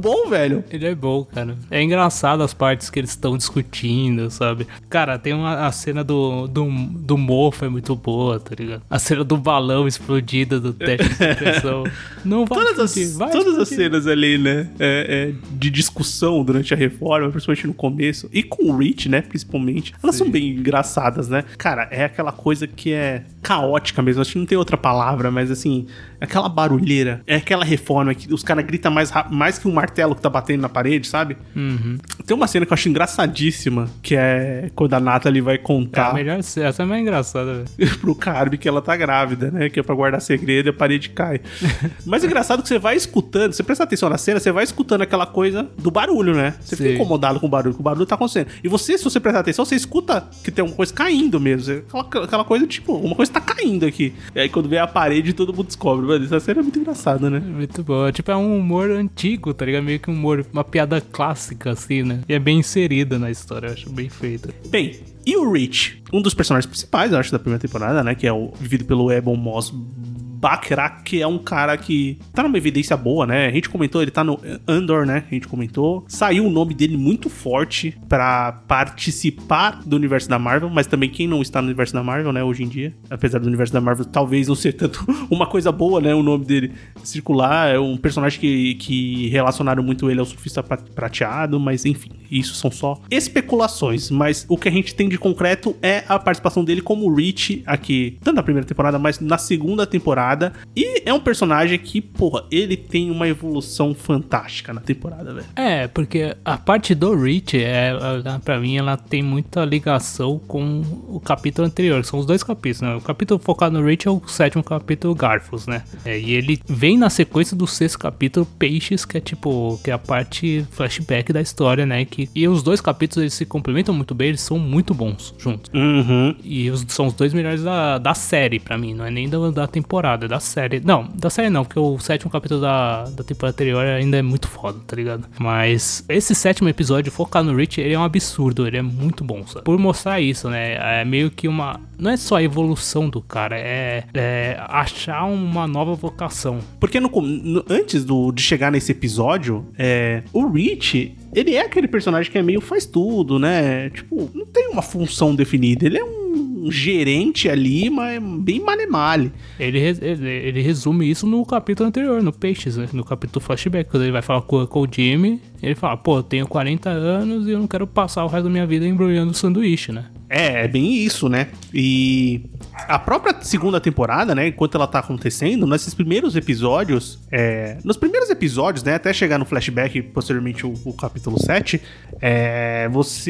bom, velho. Ele é bom, cara. É engraçado as partes que eles estão discutindo, sabe? Cara, tem uma a cena do, do, do mofo é muito boa, tá ligado? A cena do balão explodido do teste de supressão. Não vai Todas, explodir, as, vai todas as explodir. cenas ali, né? É, é, de discussão durante a reforma, principalmente no começo. E com o Rich, né? Principalmente. Elas Sim. são bem engraçadas, né? Cara, é aquela coisa que é caótica mesmo. Acho que não tem outra palavra, mas assim, aquela barulheira. É aquela reforma que os caras gritam mais, ra- mais que um martelo que tá batendo na parede, sabe? Uhum. Tem uma cena que eu acho engraçadíssima, que é quando a Natalie vai É a contar melhor cena. Essa é mais engraçada, velho. pro Carme que ela tá grávida, né? Que é pra guardar segredo e a parede cai. Mas é engraçado que você vai escutando, você presta atenção na cena, você vai escutando aquela coisa do barulho, né? Você fica Sim. incomodado com o barulho, que o barulho tá acontecendo. E você, se você prestar atenção, você escuta que tem uma coisa caindo mesmo. Aquela, aquela coisa, tipo, uma coisa tá caindo aqui. E aí quando vem a parede, todo mundo descobre. Mano, essa cena é muito engraçada, né? Muito bom. Tipo, é um humor antigo, tá ligado? Meio que um humor, uma piada clássica, assim, né? E é bem inserida na história, eu acho bem feita. Bem, e o Rich? Um dos personagens principais, eu acho, da primeira temporada, né? Que é o vivido pelo Ebon Moss Backrack, que é um cara que tá numa evidência boa, né? A gente comentou, ele tá no Andor, né? A gente comentou. Saiu o nome dele muito forte pra participar do universo da Marvel, mas também quem não está no universo da Marvel, né? Hoje em dia, apesar do universo da Marvel talvez não ser tanto uma coisa boa, né? O nome dele circular. É um personagem que, que relacionaram muito ele ao surfista prateado, mas enfim, isso são só especulações. Mas o que a gente tem de concreto é a participação dele como Rich aqui, tanto na primeira temporada, mas na segunda temporada. E é um personagem que, porra, ele tem uma evolução fantástica na temporada, velho. É, porque a parte do Rich, é, ela, pra mim, ela tem muita ligação com o capítulo anterior, que são os dois capítulos, né? O capítulo focado no Rich é o sétimo capítulo, Garfos, né? É, e ele vem na sequência do sexto capítulo, Peixes, que é tipo, que é a parte flashback da história, né? Que, e os dois capítulos, eles se complementam muito bem, eles são muito bons juntos. Uhum. E os, são os dois melhores da, da série, pra mim, não é nem da, da temporada, é da série. Não, da série não, porque o sétimo capítulo da, da temporada anterior ainda é muito foda, tá ligado? Mas esse sétimo episódio, focado no Rich, ele é um absurdo, ele é muito bom, sabe? Por mostrar isso, né? É meio que uma... Não é só a evolução do cara, é, é achar uma nova vocação. Porque no, no, antes do, de chegar nesse episódio, é, o Rich, ele é aquele personagem que é meio faz tudo, né? Tipo, não tem uma função definida. Ele é um gerente ali, mas bem male-male. Ele, ele, ele resume isso no capítulo anterior, no Peixes, né? No capítulo flashback, quando ele vai falar com, com o Jimmy, ele fala, pô, eu tenho quarenta anos e eu não quero passar o resto da minha vida embrulhando sanduíche, né? É, é bem isso, né? E a própria segunda temporada, né, enquanto ela tá acontecendo, nesses primeiros episódios, é, nos primeiros episódios, né, até chegar no flashback, posteriormente o, o capítulo sete, é,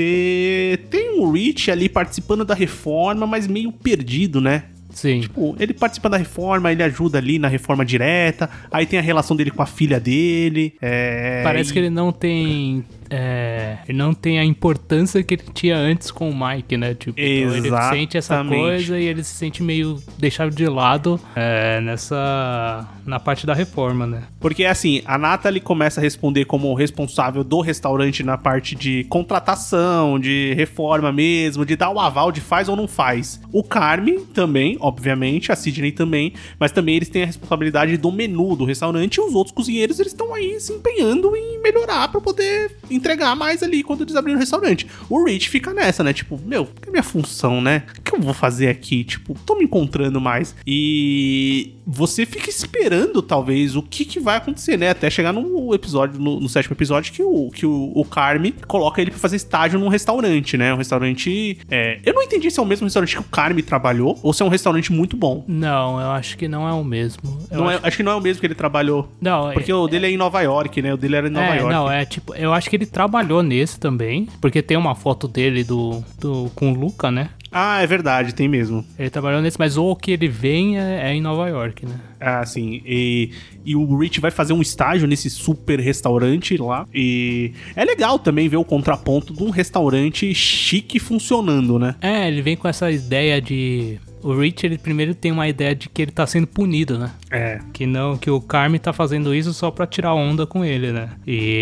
você tem um Rich ali participando da reforma, mas meio perdido, né? Sim. Tipo, ele participa da reforma, ele ajuda ali na reforma direta, aí tem a relação dele com a filha dele. É, Parece e... que ele não tem... É, ele não tem a importância que ele tinha antes com o Mike, né? Tipo, então ele sente essa coisa e ele se sente meio deixado de lado é, nessa... na parte da reforma, né? Porque, assim, a Natalie começa a responder como responsável do restaurante na parte de contratação, de reforma mesmo, de dar o aval de faz ou não faz. O Carme também, obviamente, a Sidney também, mas também eles têm a responsabilidade do menu do restaurante e os outros cozinheiros, eles estão aí se empenhando em melhorar pra poder entregar mais ali quando eles abrirem o restaurante. O Rich fica nessa, né? Tipo, meu, que é a minha função, né? O que eu vou fazer aqui? Tipo, tô me encontrando mais. E você fica esperando, talvez, o que, que vai acontecer, né? Até chegar no episódio, no, no sétimo episódio, que o, que o, o Carme coloca ele pra fazer estágio num restaurante, né? Um restaurante... É, eu não entendi se é o mesmo restaurante que o Carme trabalhou ou se é um restaurante muito bom. Não, eu acho que não é o mesmo. Não acho... É, acho que não é o mesmo que ele trabalhou. Não, porque é, o dele é em Nova York, né? O dele era em Nova é, York. Não, é tipo... Eu acho que ele trabalhou nesse também, porque tem uma foto dele do, do, com o Luca, né? Ah, é verdade, tem mesmo. Ele trabalhou nesse, mas o que ele vem é, é em Nova York, né? Ah, sim. E, e o Rich vai fazer um estágio nesse super restaurante lá. E é legal também ver o contraponto de um restaurante chique funcionando, né? É, ele vem com essa ideia de... o Rich, ele primeiro tem uma ideia de que ele tá sendo punido, né? É. Que não, que o Carmen tá fazendo isso só pra tirar onda com ele, né?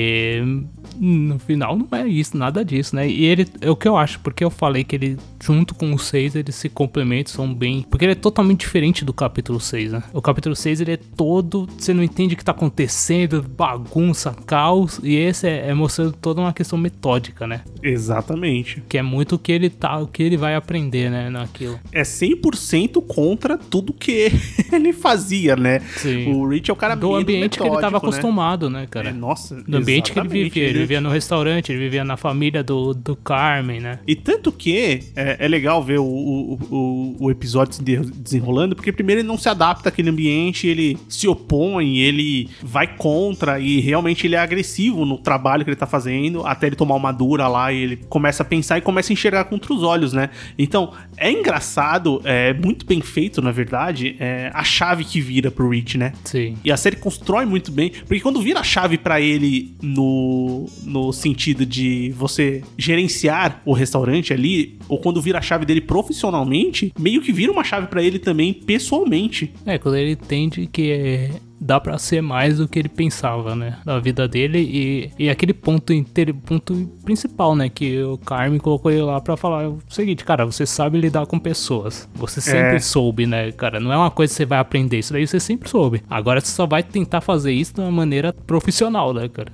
E no final não é isso, nada disso, né? E ele, é o que eu acho, porque eu falei que ele, junto com o seis, eles se complementam, são bem... Porque ele é totalmente diferente do capítulo seis, né? O capítulo seis, ele é todo... Você não entende o que tá acontecendo, bagunça, caos, e esse é, é mostrando toda uma questão metódica, né? Exatamente. Que é muito o que ele tá, o que ele vai aprender, né, naquilo. É cem por cento contra tudo que ele fazia, né? Sim. O Rich é o cara do ambiente que ele tava acostumado, né, cara? É, nossa, do ambiente que ele vivia. Ele ele... vivia no restaurante, ele vivia na família do, do Carmen, né? E tanto que é, é legal ver o, o, o, o episódio se desenrolando, porque primeiro ele não se adapta àquele ambiente, ele se opõe, ele vai contra e realmente ele é agressivo no trabalho que ele tá fazendo, até ele tomar uma dura lá e ele começa a pensar e começa a enxergar com outros olhos, né? Então, é engraçado, é muito bem feito, na verdade, é a chave que vira pro Rich, né? Sim. E a série constrói muito bem, porque quando vira a chave pra ele no, no sentido de você gerenciar o restaurante ali, ou quando vira a chave dele profissionalmente, meio que vira uma chave pra ele também pessoalmente. É, quando ele entende que é... dá pra ser mais do que ele pensava, né? Da vida dele e, e aquele ponto, inter, ponto principal, né? Que o Carmen colocou ele lá pra falar o seguinte, cara, você sabe lidar com pessoas. Você sempre é. soube, né, cara? Não é uma coisa que você vai aprender, isso daí você sempre soube. Agora você só vai tentar fazer isso de uma maneira profissional, né, cara?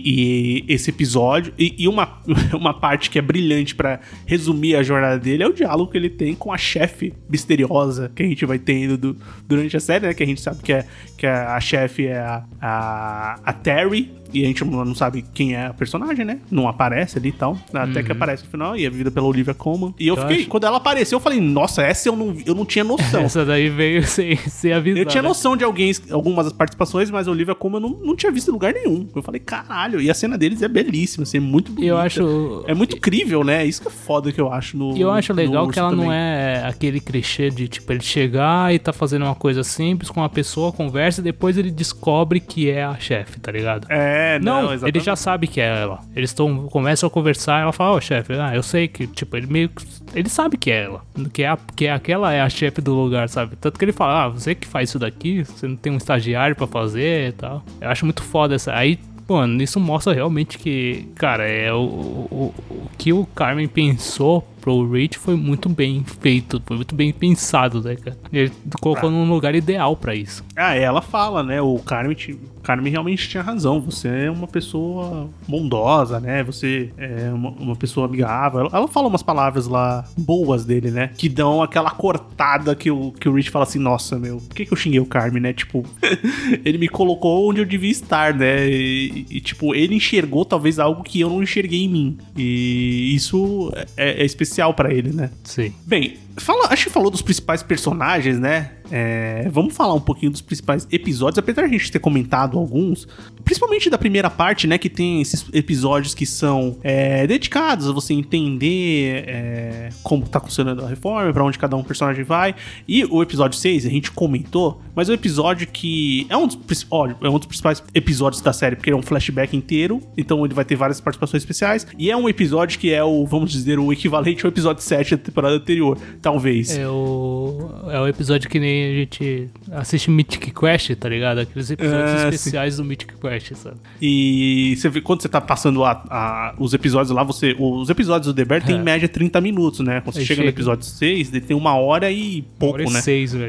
E, e esse episódio, e, e uma, uma parte que é brilhante pra resumir a jornada dele é o diálogo que ele tem com a chefe misteriosa que a gente vai tendo do, durante a série, né? Que a gente sabe que é, que é a chefe é a, a, a Terry, e a gente não sabe quem é a personagem, né? Não aparece ali e tal. Até uhum. que aparece no final, e é vivida pela Olivia Colman. E eu, eu fiquei, acho... quando ela apareceu, eu falei, nossa, essa eu não, eu não tinha noção. Essa daí veio sem, sem avisar. Eu tinha né? noção de alguém, algumas participações, mas a Olivia Colman eu não, não tinha visto em lugar nenhum. Eu falei, caralho, e a cena deles é belíssima, assim, é muito bonita. Eu acho... É muito crível, né? Isso que é foda que eu acho no E eu acho legal que ela também. Não é aquele clichê de, tipo, ele chegar e tá fazendo uma coisa simples com uma pessoa, conversa, e depois ele descobre que é a chefe, tá ligado? É, não, não exatamente. Ele já sabe que é ela. Eles tão, começam a conversar, ela fala, ó, oh, chefe, ah, eu sei que, tipo, ele meio ele sabe que é ela, que, é a, que aquela é a chefe do lugar, sabe? Tanto que ele fala, ah, você que faz isso daqui, você não tem um estagiário pra fazer e tal. Eu acho muito foda essa. Aí, mano, isso mostra realmente que, cara, é o, o, o que o Carmen pensou pro Rich foi muito bem feito, foi muito bem pensado, né, cara? Ele colocou ah. num lugar ideal pra isso. Ah, ela fala, né, o Carmen, o Carmen realmente tinha razão, você é uma pessoa bondosa, né, você é uma, uma pessoa amigável. Ela, ela fala umas palavras lá boas dele, né, que dão aquela cortada que o, que o Rich fala assim, nossa, meu, por que que eu xinguei o Carmen, né, tipo, ele me colocou onde eu devia estar, né, e, e tipo, ele enxergou talvez algo que eu não enxerguei em mim, e isso é, é especial pra ele, né? Sim. Bem, fala, acho que falou dos principais personagens, né? É, vamos falar um pouquinho dos principais episódios, apesar de a gente ter comentado alguns, principalmente da primeira parte, né? Que tem esses episódios que são é, dedicados a você entender é, como tá funcionando a reforma, pra onde cada um personagem vai. E o episódio seis, a gente comentou, mas é um episódio que é um dos, ó, é um dos principais episódios da série, porque ele é um flashback inteiro, então ele vai ter várias participações especiais. E é um episódio que é o, vamos dizer, o equivalente ao episódio sete da temporada anterior, talvez. É o, é o episódio que nem a gente assiste Mythic Quest, tá ligado? Aqueles episódios é, especiais sim. do Mythic Quest, sabe? E você vê, quando você tá passando a, a, os episódios lá, você, os episódios do The Bear é. tem em média trinta minutos, né? Quando você chega, chega no episódio seis, ele tem uma hora e pouco, uma hora né? E seis, velho.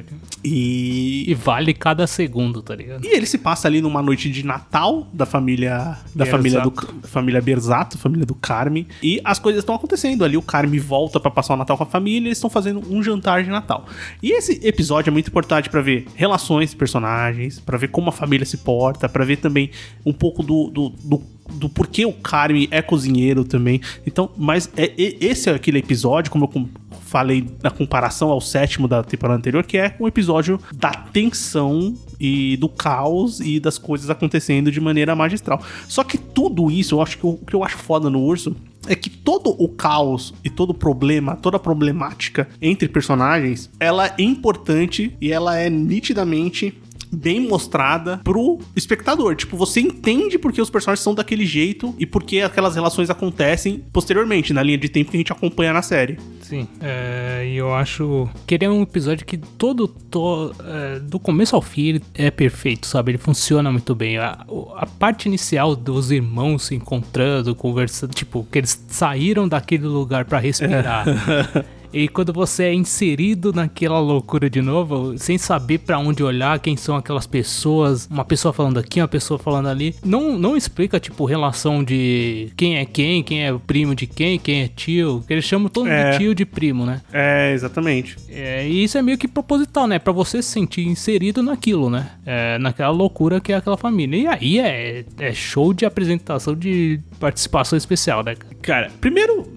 E... e vale cada segundo, tá ligado? E ele se passa ali numa noite de Natal da família da família do da família Berzato, família do Carmen, e as coisas estão acontecendo ali. O Carmen volta pra passar o Natal com a família, eles estão fazendo um jantar de Natal. E esse episódio é muito importante pra ver relações de personagens, pra ver como a família se porta, pra ver também um pouco do, do, do, do porquê o Carmen é cozinheiro também. Então, mas é, é, esse é aquele episódio, como eu falei na comparação ao sétimo da temporada anterior, que é um episódio da tensão e do caos e das coisas acontecendo de maneira magistral. Só que tudo isso, eu acho que o que eu acho foda no Urso é que todo o caos e todo o problema, toda a problemática entre personagens, ela é importante e ela é nitidamente bem mostrada pro espectador. Tipo, você entende porque os personagens são daquele jeito e porque aquelas relações acontecem posteriormente, na linha de tempo que a gente acompanha na série. Sim, é, e eu acho que ele é um episódio que todo, to, é, do começo ao fim, ele é perfeito, sabe? Ele funciona muito bem. A, a parte inicial dos irmãos se encontrando, conversando, tipo, que eles saíram daquele lugar pra respirar. É. E quando você é inserido naquela loucura de novo, sem saber pra onde olhar, quem são aquelas pessoas, uma pessoa falando aqui, uma pessoa falando ali, não, não explica, tipo, relação de quem é quem, quem é o primo de quem, quem é tio, que eles chamam todo é. de tio de primo, né? É, exatamente. É, e isso é meio que proposital, né? Pra você se sentir inserido naquilo, né? É, naquela loucura que é aquela família. E aí é, é show de apresentação de participação especial, né? Cara, primeiro...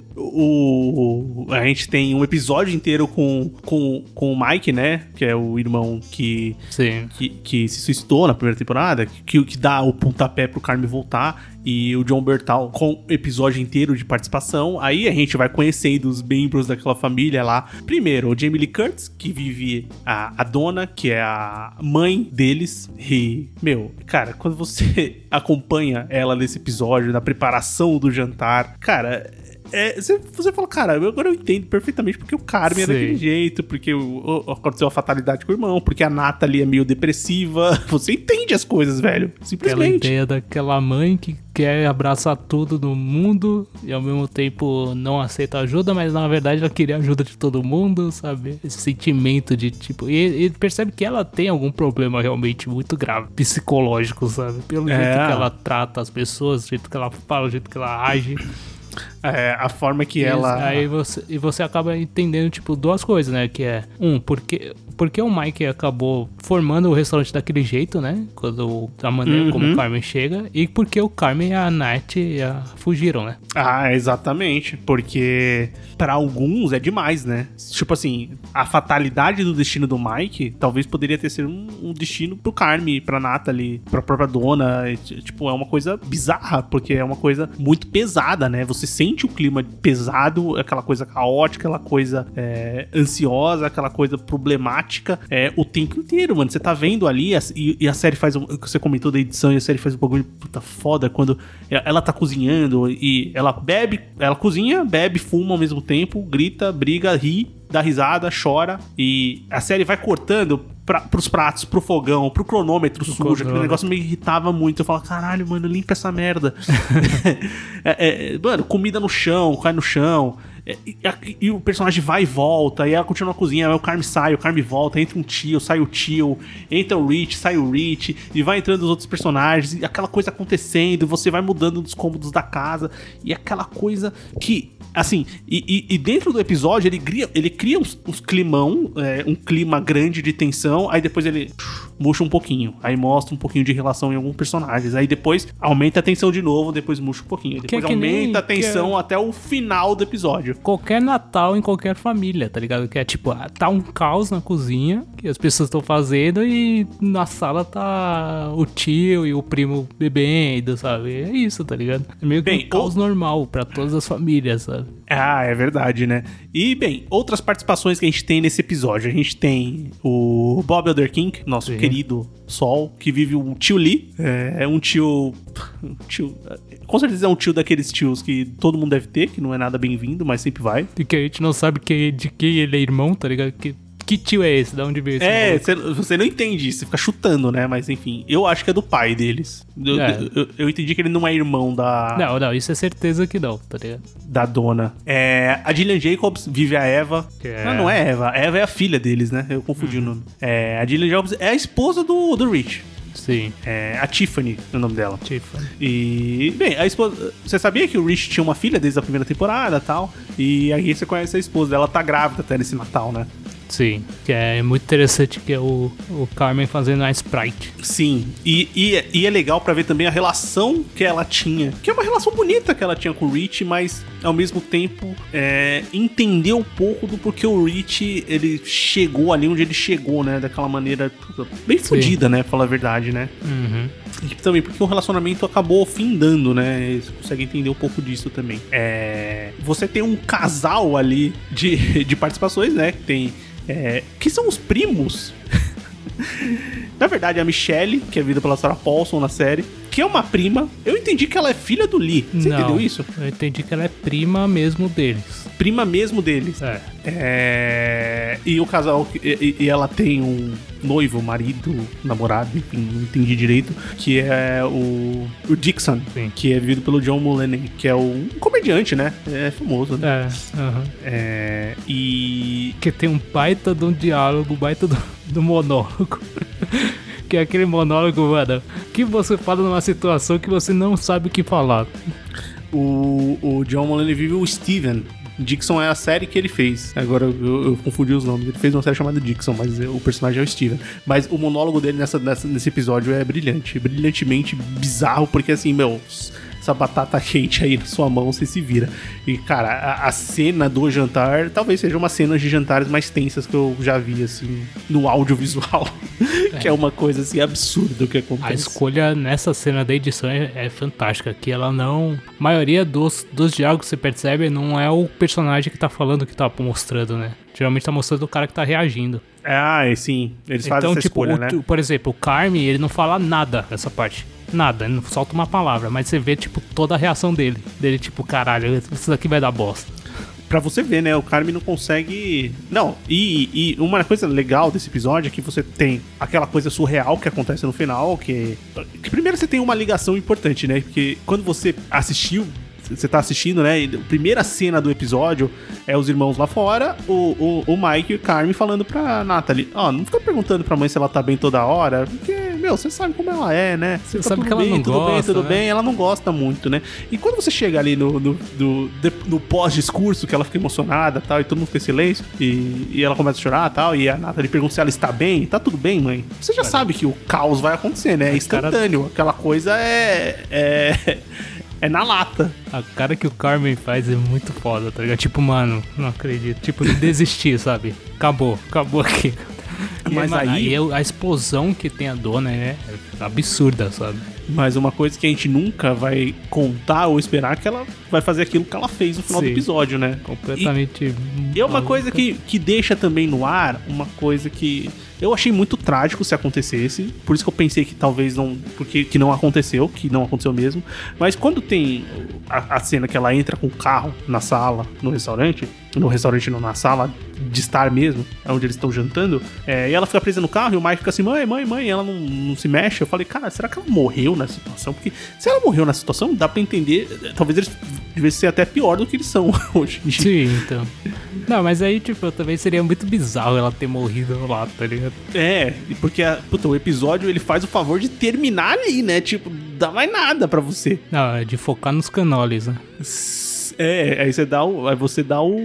O, a gente tem um episódio inteiro com, com, com o Mike, né? Que é o irmão que, Sim. que, que se suicidou na primeira temporada, que, que dá o pontapé pro Carmen voltar. E o John Bertal com o episódio inteiro de participação. Aí a gente vai conhecendo os membros daquela família lá. Primeiro, o Jamie Lee Curtis, que vive a, a dona, que é a mãe deles. E, meu, cara, quando você acompanha ela nesse episódio, na preparação do jantar, cara... É, você, você fala, cara, agora eu entendo perfeitamente porque o Carmen é daquele jeito, porque o, o, aconteceu a fatalidade com o irmão, porque a Natalie é meio depressiva. Você entende as coisas, velho. Simplesmente. Aquela ideia daquela mãe que quer abraçar tudo no mundo e ao mesmo tempo não aceita ajuda, mas na verdade ela queria ajuda de todo mundo, sabe? Esse sentimento de tipo... E ele percebe que ela tem algum problema realmente muito grave, psicológico, sabe? Pelo é. jeito que ela trata as pessoas, do jeito que ela fala, do jeito que ela age... É, a forma que e ela... Aí você, e você acaba entendendo, tipo, duas coisas, né? Que é, um, porque, porque o Mike acabou formando o restaurante daquele jeito, né? Quando a maneira uhum. como o Carmen chega. E porque o Carmen e a Nath a, fugiram, né? Ah, exatamente. Porque pra alguns é demais, né? Tipo assim, a fatalidade do destino do Mike talvez poderia ter sido um, um destino pro Carmen, pra Natalie, pra própria dona. E, tipo, é uma coisa bizarra, porque é uma coisa muito pesada, né? Você sente o clima pesado, aquela coisa caótica, aquela coisa é, ansiosa, aquela coisa problemática é, o tempo inteiro, mano. Você tá vendo ali a, e, e a série faz um, você comentou da edição e a série faz um bagulho puta foda quando ela tá cozinhando e ela bebe, ela cozinha, bebe, fuma ao mesmo tempo, grita, briga, ri, dá risada, chora e a série vai cortando pra, pros pratos, pro fogão, pro cronômetro sujo, cronômetro. Aquele negócio me irritava muito. Eu falava, caralho, mano, limpa essa merda. é, é, mano, comida no chão, cai no chão. É, e, e, e o personagem vai e volta, e ela continua na cozinha, aí o Carmen sai, o Carmen volta, entra um tio, sai o tio, entra o Rich, sai o Rich, e vai entrando os outros personagens, e aquela coisa acontecendo, você vai mudando dos cômodos da casa, e aquela coisa que... Assim, e, e, e dentro do episódio ele cria, ele cria uns, uns climão, é, um clima grande de tensão, aí depois ele pff, murcha um pouquinho, aí mostra um pouquinho de relação em alguns personagens, aí depois aumenta a tensão de novo, depois murcha um pouquinho, aí depois que é que aumenta a tensão é... até o final do episódio. Qualquer Natal em qualquer família, tá ligado? Que é tipo, tá um caos na cozinha, que as pessoas estão fazendo, e na sala tá o tio e o primo bebendo, sabe? É isso, tá ligado? É meio que Bem, um caos o... normal pra todas as famílias, sabe? Ah, é verdade, né? E, bem, outras participações que a gente tem nesse episódio. A gente tem o Bob Elderking, nosso Sim. querido Sol, que vive o tio Lee. É um tio, um tio... Com certeza é um tio daqueles tios que todo mundo deve ter, que não é nada bem-vindo, mas sempre vai. E que a gente não sabe que, de quem ele é irmão, tá ligado? Que... Que tio é esse? De onde veio esse? É, cê, você não entende isso, você fica chutando, né? Mas enfim, eu acho que é do pai deles. Eu, é. eu, eu, eu entendi que ele não é irmão da... Não, não, isso é certeza que não, tá ligado? Da dona. É, a Gillian Jacobs vive a Eva. É. Não, não é Eva. A Eva é a filha deles, né? Eu confundi uhum. o nome. É, a Gillian Jacobs é a esposa do, do Rich. Sim. É, a Tiffany, é o nome dela. Tiffany. E, bem, a esposa... Você sabia que o Rich tinha uma filha desde a primeira temporada e tal? E aí você conhece a esposa dela, tá grávida até nesse Natal, né? Sim, que é muito interessante que é o, o Carmen fazendo a Sprite. Sim, e, e, e é legal pra ver também a relação que ela tinha, que é uma relação bonita que ela tinha com o Rich, mas ao mesmo tempo é, entender um pouco do porquê o Rich ele chegou ali onde ele chegou, né, daquela maneira bem fodida, né, pra falar a verdade, né. Uhum. E também porque o relacionamento acabou findando, né? Você consegue entender um pouco disso também. É... Você tem um casal ali de, de participações, né? Que tem... É... Que são os primos Na verdade, a Michelle, que é vivida pela Sarah Paulson na série, que é uma prima. Eu entendi que ela é filha do Lee. Você Não, entendeu isso? Eu entendi que ela é prima mesmo deles. Prima mesmo deles. É. É... E o casal... E, e ela tem um noivo, marido, namorado, enfim, não entendi direito, que é o, o Dixon, Sim. que é vivido pelo John Mulaney, que é um comediante, né? É famoso, né? É, aham. É... E... Que tem um baita de um diálogo, baita do, do monólogo. Que é aquele monólogo, mano, que você fala numa situação que você não sabe o que falar. O, o John Mulaney vive o Steven. Dixon é a série que ele fez. Agora eu, eu, eu confundi os nomes. Ele fez uma série chamada Dixon, mas o personagem é o Steven. Mas o monólogo dele nessa, nessa, nesse episódio é brilhante. Brilhantemente bizarro, porque assim, meu... Essa batata quente aí na sua mão, você se vira. E, cara, a, a cena do jantar talvez seja uma cena de jantares mais tensas que eu já vi, assim, no audiovisual. É. Que é uma coisa, assim, absurda o que acontece. A escolha nessa cena da edição é, é fantástica, que ela não... A maioria dos, dos diálogos que você percebe não é o personagem que tá falando que tá mostrando, né? Geralmente tá mostrando o cara que tá reagindo. Ah, sim. Eles fazem então, essa tipo, escolha, o, né? Por exemplo, o Carme, ele não fala nada nessa parte. Nada, ele não solta uma palavra, mas você vê, tipo, toda a reação dele. Dele, tipo, caralho, isso daqui vai dar bosta. Pra você ver, né? O Carme não consegue... Não, e, e uma coisa legal desse episódio é que você tem aquela coisa surreal que acontece no final, que... que primeiro você tem uma ligação importante, né? Porque quando você assistiu... Você tá assistindo, né? E a primeira cena do episódio é os irmãos lá fora, o, o, o Mike e o Carme falando pra Natalie: ó, oh, não fica perguntando pra mãe se ela tá bem toda hora, porque, meu, você sabe como ela é, né? Você tá sabe tudo que ela bem, não tudo gosta, bem, tudo né? bem, ela não gosta muito, né? E quando você chega ali no, no, no, no pós-discurso, que ela fica emocionada e tal, e todo mundo fica em silêncio, e, e ela começa a chorar e tal, e a Natalie pergunta se ela está bem, tá tudo bem, mãe? Você já Cara, sabe que o caos vai acontecer, né? É instantâneo, cara... aquela coisa é... é... É na lata. A cara que o Carmen faz é muito foda, tá ligado? Tipo, mano, não acredito. Tipo, de desistir, sabe? Acabou, acabou aqui. Mas e, mano, aí... aí a explosão que tem a dona é absurda, sabe? Mas uma coisa que a gente nunca vai contar ou esperar é que ela vai fazer aquilo que ela fez no final Sim, do episódio, né? Completamente. E é uma coisa que, que deixa também no ar uma coisa que eu achei muito trágico se acontecesse. Por isso que eu pensei que talvez não... Porque que não aconteceu, que não aconteceu mesmo. Mas quando tem a, a cena que ela entra com o carro na sala, no restaurante... No restaurante não, na sala de estar mesmo, onde eles estão jantando, é, e ela fica presa no carro e o Mike fica assim: mãe, mãe, mãe, ela não, não se mexe. Eu falei: cara, será que ela morreu nessa situação? Porque se ela morreu nessa situação, dá pra entender, talvez eles devessem ser até pior do que eles são hoje. Sim, então. Não, mas aí, tipo, também seria muito bizarro ela ter morrido lá, tá ligado? É, porque puta, o episódio ele faz o favor de terminar ali, né? Tipo, dá mais nada pra você. Não, é de focar nos canoles, né? É, aí você dá o. Aí você dá o,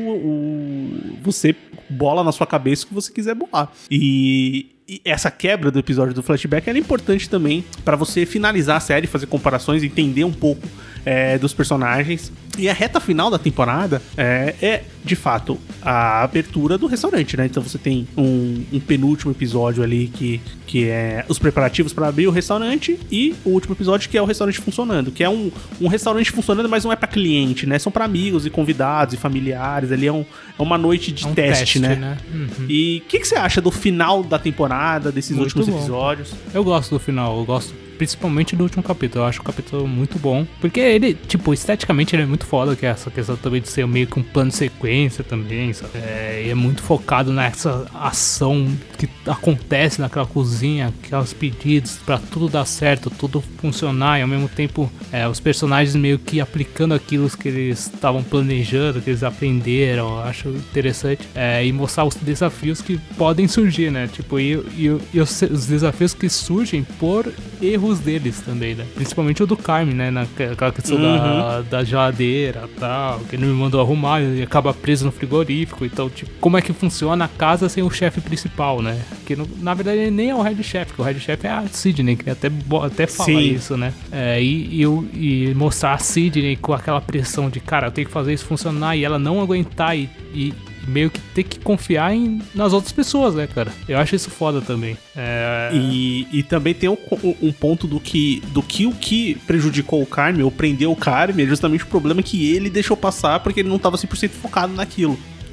o. Você bola na sua cabeça o que você quiser bolar. E. E essa quebra do episódio do flashback era importante também pra você finalizar a série, fazer comparações, entender um pouco é, dos personagens. E a reta final da temporada é, é, de fato, a abertura do restaurante, né? Então você tem um, um penúltimo episódio ali que, que é os preparativos pra abrir o restaurante, e o último episódio que é o restaurante funcionando, que é um, um restaurante funcionando, mas não é pra cliente, né? São pra amigos e convidados e familiares. Ali é, um, é uma noite de é um teste, teste, né? né? Uhum. E o que, que você acha do final da temporada, desses Muito últimos bom. episódios? Eu gosto do final, eu gosto principalmente do último capítulo. Eu acho o capítulo muito bom, porque ele, tipo, esteticamente ele é muito foda, que é essa questão também de ser meio que um plano de sequência também, sabe? É, e é muito focado nessa ação que acontece naquela cozinha, aqueles pedidos pra tudo dar certo, tudo funcionar, e ao mesmo tempo é, os personagens meio que aplicando aquilo que eles estavam planejando, que eles aprenderam. Eu acho interessante, é, e mostrar os desafios que podem surgir, né? Tipo, e, e, e os, os desafios que surgem por erros deles também, né? Principalmente o do Carmen, né? Naquela questão uhum. da, da geladeira e tal, que ele me mandou arrumar e acaba preso no frigorífico. Então, tipo, como é que funciona a casa sem o chefe principal, né? Que no, na verdade ele nem é o head chef, que o head chef é a Sidney, que até, até fala Sim. isso, né? É, e, e, e mostrar a Sidney com aquela pressão de, cara, eu tenho que fazer isso funcionar, e ela não aguentar e, e meio que ter que confiar em, nas outras pessoas, né, cara? Eu acho isso foda também. É... E, e também tem um, um ponto do que, do que o que prejudicou o Carmen, ou prendeu o Carmen, é justamente o problema que ele deixou passar porque ele não tava cem por cento focado naquilo.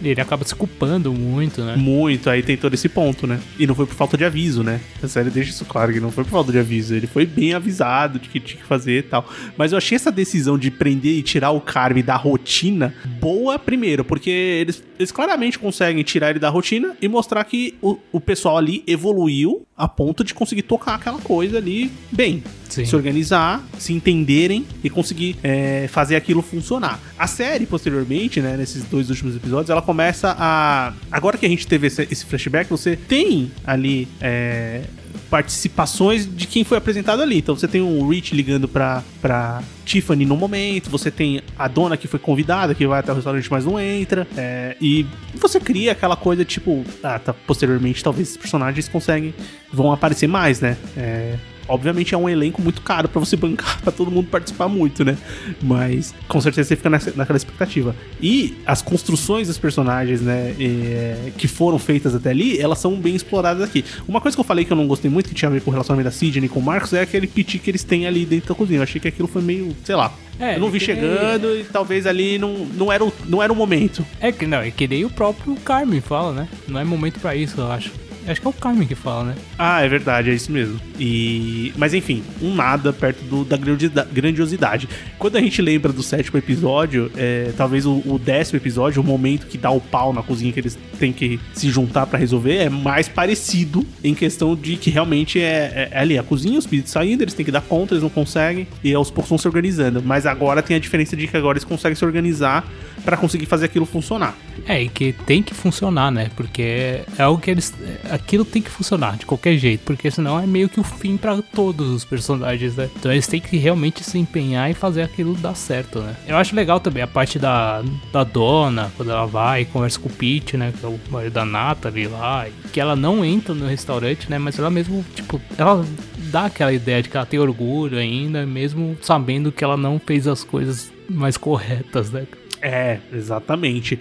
Ele acaba se culpando muito, né? Muito, aí tem todo esse ponto, né? E não foi por falta de aviso, né? A série deixa isso claro, que não foi por falta de aviso. Ele foi bem avisado de que tinha que fazer e tal. Mas eu achei essa decisão de prender e tirar o Carme da rotina boa, primeiro, porque eles, eles claramente conseguem tirar ele da rotina e mostrar que o, o pessoal ali evoluiu a ponto de conseguir tocar aquela coisa ali bem. Sim. Se organizar, se entenderem e conseguir é, fazer aquilo funcionar. A série, posteriormente, né, nesses dois últimos episódios, ela começa a... Agora que a gente teve esse, esse flashback, você tem ali é, participações de quem foi apresentado ali. Então você tem o Rich ligando pra, pra Tiffany no momento, você tem a dona que foi convidada, que vai até o restaurante, mas não entra, é, e você cria aquela coisa tipo, ah, tá, posteriormente talvez esses personagens conseguem, vão aparecer mais, né? É... Obviamente é um elenco muito caro pra você bancar, pra todo mundo participar muito, né? Mas com certeza você fica nessa, naquela expectativa. E as construções dos personagens, né, é, que foram feitas até ali, elas são bem exploradas aqui. Uma coisa que eu falei que eu não gostei muito, que tinha a ver com o relacionamento da Sidney com o Marcos, é aquele piti que eles têm ali dentro da cozinha. Eu achei que aquilo foi meio, sei lá. É, eu não vi chegando nem... e talvez ali não, não, era o, não era o momento. É que não, é que nem o próprio Carmen fala, né? Não é momento pra isso, eu acho. Acho que é o Carmen que fala, né? Ah, é verdade, é isso mesmo. E... Mas enfim, um nada perto do, da grandiosidade. Quando a gente lembra do sétimo episódio, é, talvez o, o décimo episódio, o momento que dá o pau na cozinha que eles têm que se juntar pra resolver, é mais parecido em questão de que realmente é, é, é ali a cozinha, os pedidos saindo, eles têm que dar conta, eles não conseguem, e aos poucos vão se organizando. Mas agora tem a diferença de que agora eles conseguem se organizar pra conseguir fazer aquilo funcionar. É, e que tem que funcionar, né? Porque é o que eles... Aquilo tem que funcionar de qualquer jeito, porque senão é meio que o fim pra todos os personagens, né? Então eles têm que realmente se empenhar e fazer aquilo dar certo, né? Eu acho legal também a parte da, da dona, quando ela vai e conversa com o Pete, né? Que é o marido da Natalie lá, que ela não entra no restaurante, né? Mas ela mesmo, tipo, ela dá aquela ideia de que ela tem orgulho ainda, mesmo sabendo que ela não fez as coisas mais corretas, né? É, exatamente.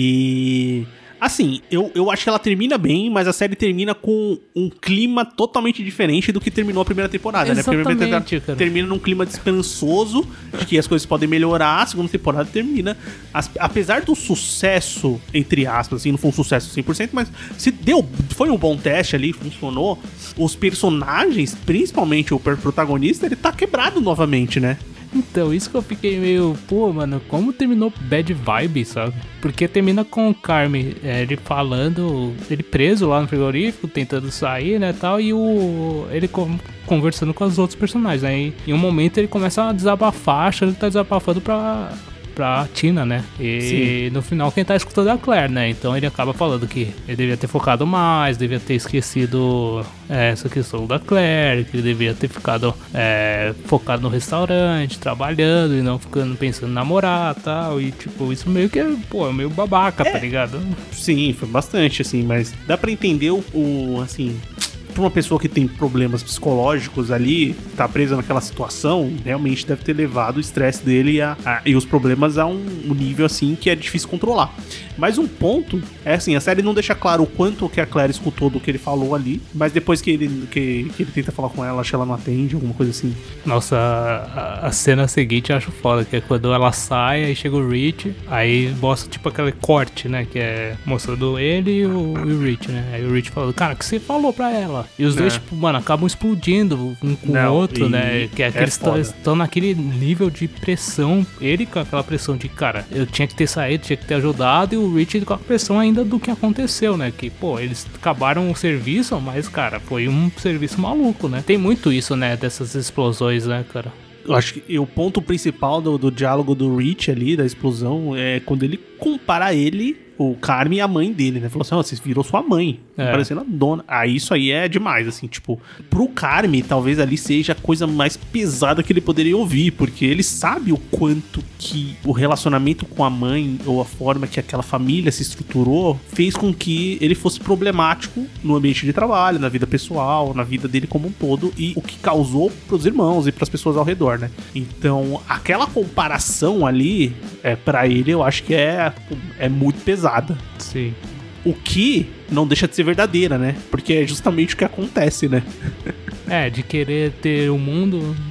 E... Assim, eu, eu acho que ela termina bem, mas a série termina com um clima totalmente diferente do que terminou a primeira temporada, Exatamente, né? A primeira temporada cara. termina num clima esperançoso de que as coisas podem melhorar, a segunda temporada termina. As, apesar do sucesso, entre aspas, assim, não foi um sucesso cem por cento, mas se deu, foi um bom teste ali, funcionou. Os personagens, principalmente o protagonista, ele tá quebrado novamente, né? Então, isso que eu fiquei meio... Pô, mano, como terminou bad vibe, sabe? Porque termina com o Carmen, é, ele falando... Ele preso lá no frigorífico, tentando sair, né, tal. E o... Ele com, conversando com os outros personagens, né? E em um momento ele começa a desabafar, achando que tá desabafando pra... pra Tina, né? E Sim. no final quem tá escutando é a Claire, né? Então ele acaba falando que ele devia ter focado mais, devia ter esquecido é, essa questão da Claire, que ele devia ter ficado é, focado no restaurante, trabalhando e não ficando pensando em namorar e tal. E tipo, isso meio que, pô, é meio babaca, é. tá ligado? Sim, foi bastante, assim, mas dá pra entender o, o assim... Pra uma pessoa que tem problemas psicológicos ali, tá presa naquela situação, realmente deve ter levado o estresse dele a, a, e os problemas a um, um nível assim que é difícil controlar. Mas um ponto é assim, a série não deixa claro o quanto que a Claire escutou do que ele falou ali, mas depois que ele, que, que ele tenta falar com ela, acho que ela não atende, alguma coisa assim. Nossa, a, a cena seguinte eu acho foda, que é quando ela sai, aí chega o Rich, aí mostra tipo aquele corte, né, que é mostrando ele e o, e o Rich, né, aí o Rich falando, cara, o que você falou pra ela? E os é. dois, tipo, mano, acabam explodindo um com não, o outro, né? Que é que é eles estão naquele nível de pressão. Ele com aquela pressão de, cara, eu tinha que ter saído, tinha que ter ajudado. E o Richard com a pressão ainda do que aconteceu, né? Que, pô, eles acabaram o serviço, mas, cara, foi um serviço maluco, né? Tem muito isso, né? Dessas explosões, né, cara? Eu acho que o ponto principal do, do diálogo do Rich ali, da explosão, é quando ele compara ele, o Carmen e a mãe dele, né? Falou assim, ó, oh, você virou sua mãe, é. parecendo a dona. Ah, isso aí é demais, assim, tipo... Pro Carmen, talvez ali seja a coisa mais pesada que ele poderia ouvir, porque ele sabe o quanto que o relacionamento com a mãe, ou a forma que aquela família se estruturou, fez com que ele fosse problemático no ambiente de trabalho, na vida pessoal, na vida dele como um todo, e o que causou pros irmãos e pras pessoas ao redor, né? Então, aquela comparação ali, é, pra ele, eu acho que é, é muito pesado. Sim. O que não deixa de ser verdadeira, né? Porque é justamente o que acontece, né? É, de querer ter o mundo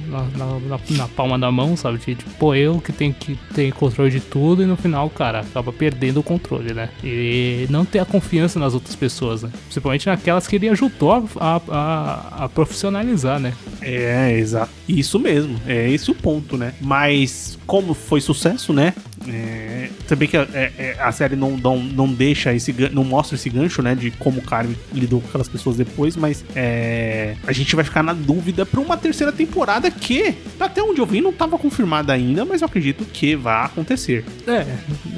na, na, na, na palma da mão, sabe? Tipo, pô, eu que tenho que ter controle de tudo e no final, cara, acaba perdendo o controle, né? E não ter a confiança nas outras pessoas, né? Principalmente naquelas que ele ajudou a, a, a, a profissionalizar, né? É, exato. Isso mesmo, é esse o ponto, né? Mas como foi sucesso, né? É, também que a, é, a série não, não, não deixa esse, não mostra esse gancho, né? De como o Carmen lidou com aquelas pessoas depois, mas é, a gente vai ficar na dúvida pra uma terceira temporada que, até onde eu vi, não tava confirmada ainda, mas eu acredito que vai acontecer. É.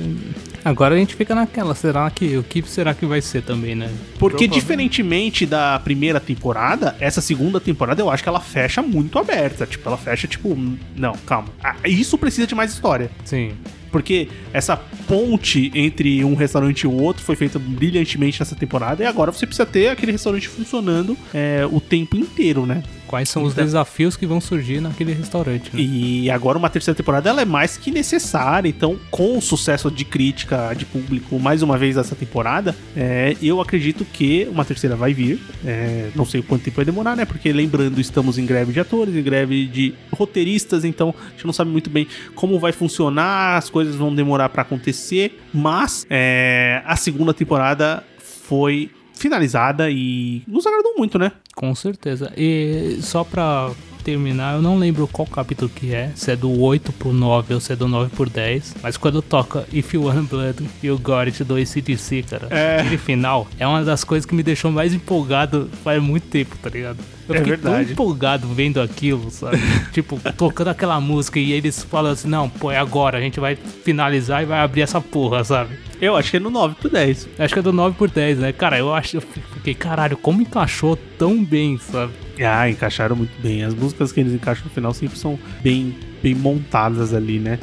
Agora a gente fica naquela, será que, o que será que vai ser também, né? Porque diferentemente da primeira temporada, essa segunda temporada eu acho que ela fecha muito aberta. Tipo, ela fecha tipo, não, calma. Isso precisa de mais história. Sim. Porque essa ponte entre um restaurante e o outro foi feita brilhantemente nessa temporada e agora você precisa ter aquele restaurante funcionando é, o tempo inteiro, né? Quais são os então, desafios que vão surgir naquele restaurante, né? E agora uma terceira temporada ela é mais que necessária. Então, com o sucesso de crítica, de público, mais uma vez essa temporada, é, eu acredito que uma terceira vai vir. É, não sei quanto tempo vai demorar, né? Porque lembrando, estamos em greve de atores, em greve de roteiristas, então a gente não sabe muito bem como vai funcionar, as coisas vão demorar pra acontecer. Mas é, a segunda temporada foi finalizada e nos agradou muito, né? Com certeza. E só pra terminar, eu não lembro qual capítulo que é, se é do oito pro nove ou se é do nove por dez, mas quando toca If You Want Blood, You Got It do A C D C, cara, é. aquele final é uma das coisas que me deixou mais empolgado faz muito tempo, tá ligado? Eu é fiquei verdade. tão empolgado vendo aquilo, sabe? Tipo, tocando aquela música e eles falam assim, não, pô, é agora, a gente vai finalizar e vai abrir essa porra, sabe? Eu acho que é no nove por dez. Acho que é do nove por dez, né? Cara, eu acho, eu fiquei, caralho, como encaixou tão bem, sabe? Ah, encaixaram muito bem. As músicas que eles encaixam no final sempre são bem, bem montadas ali, né?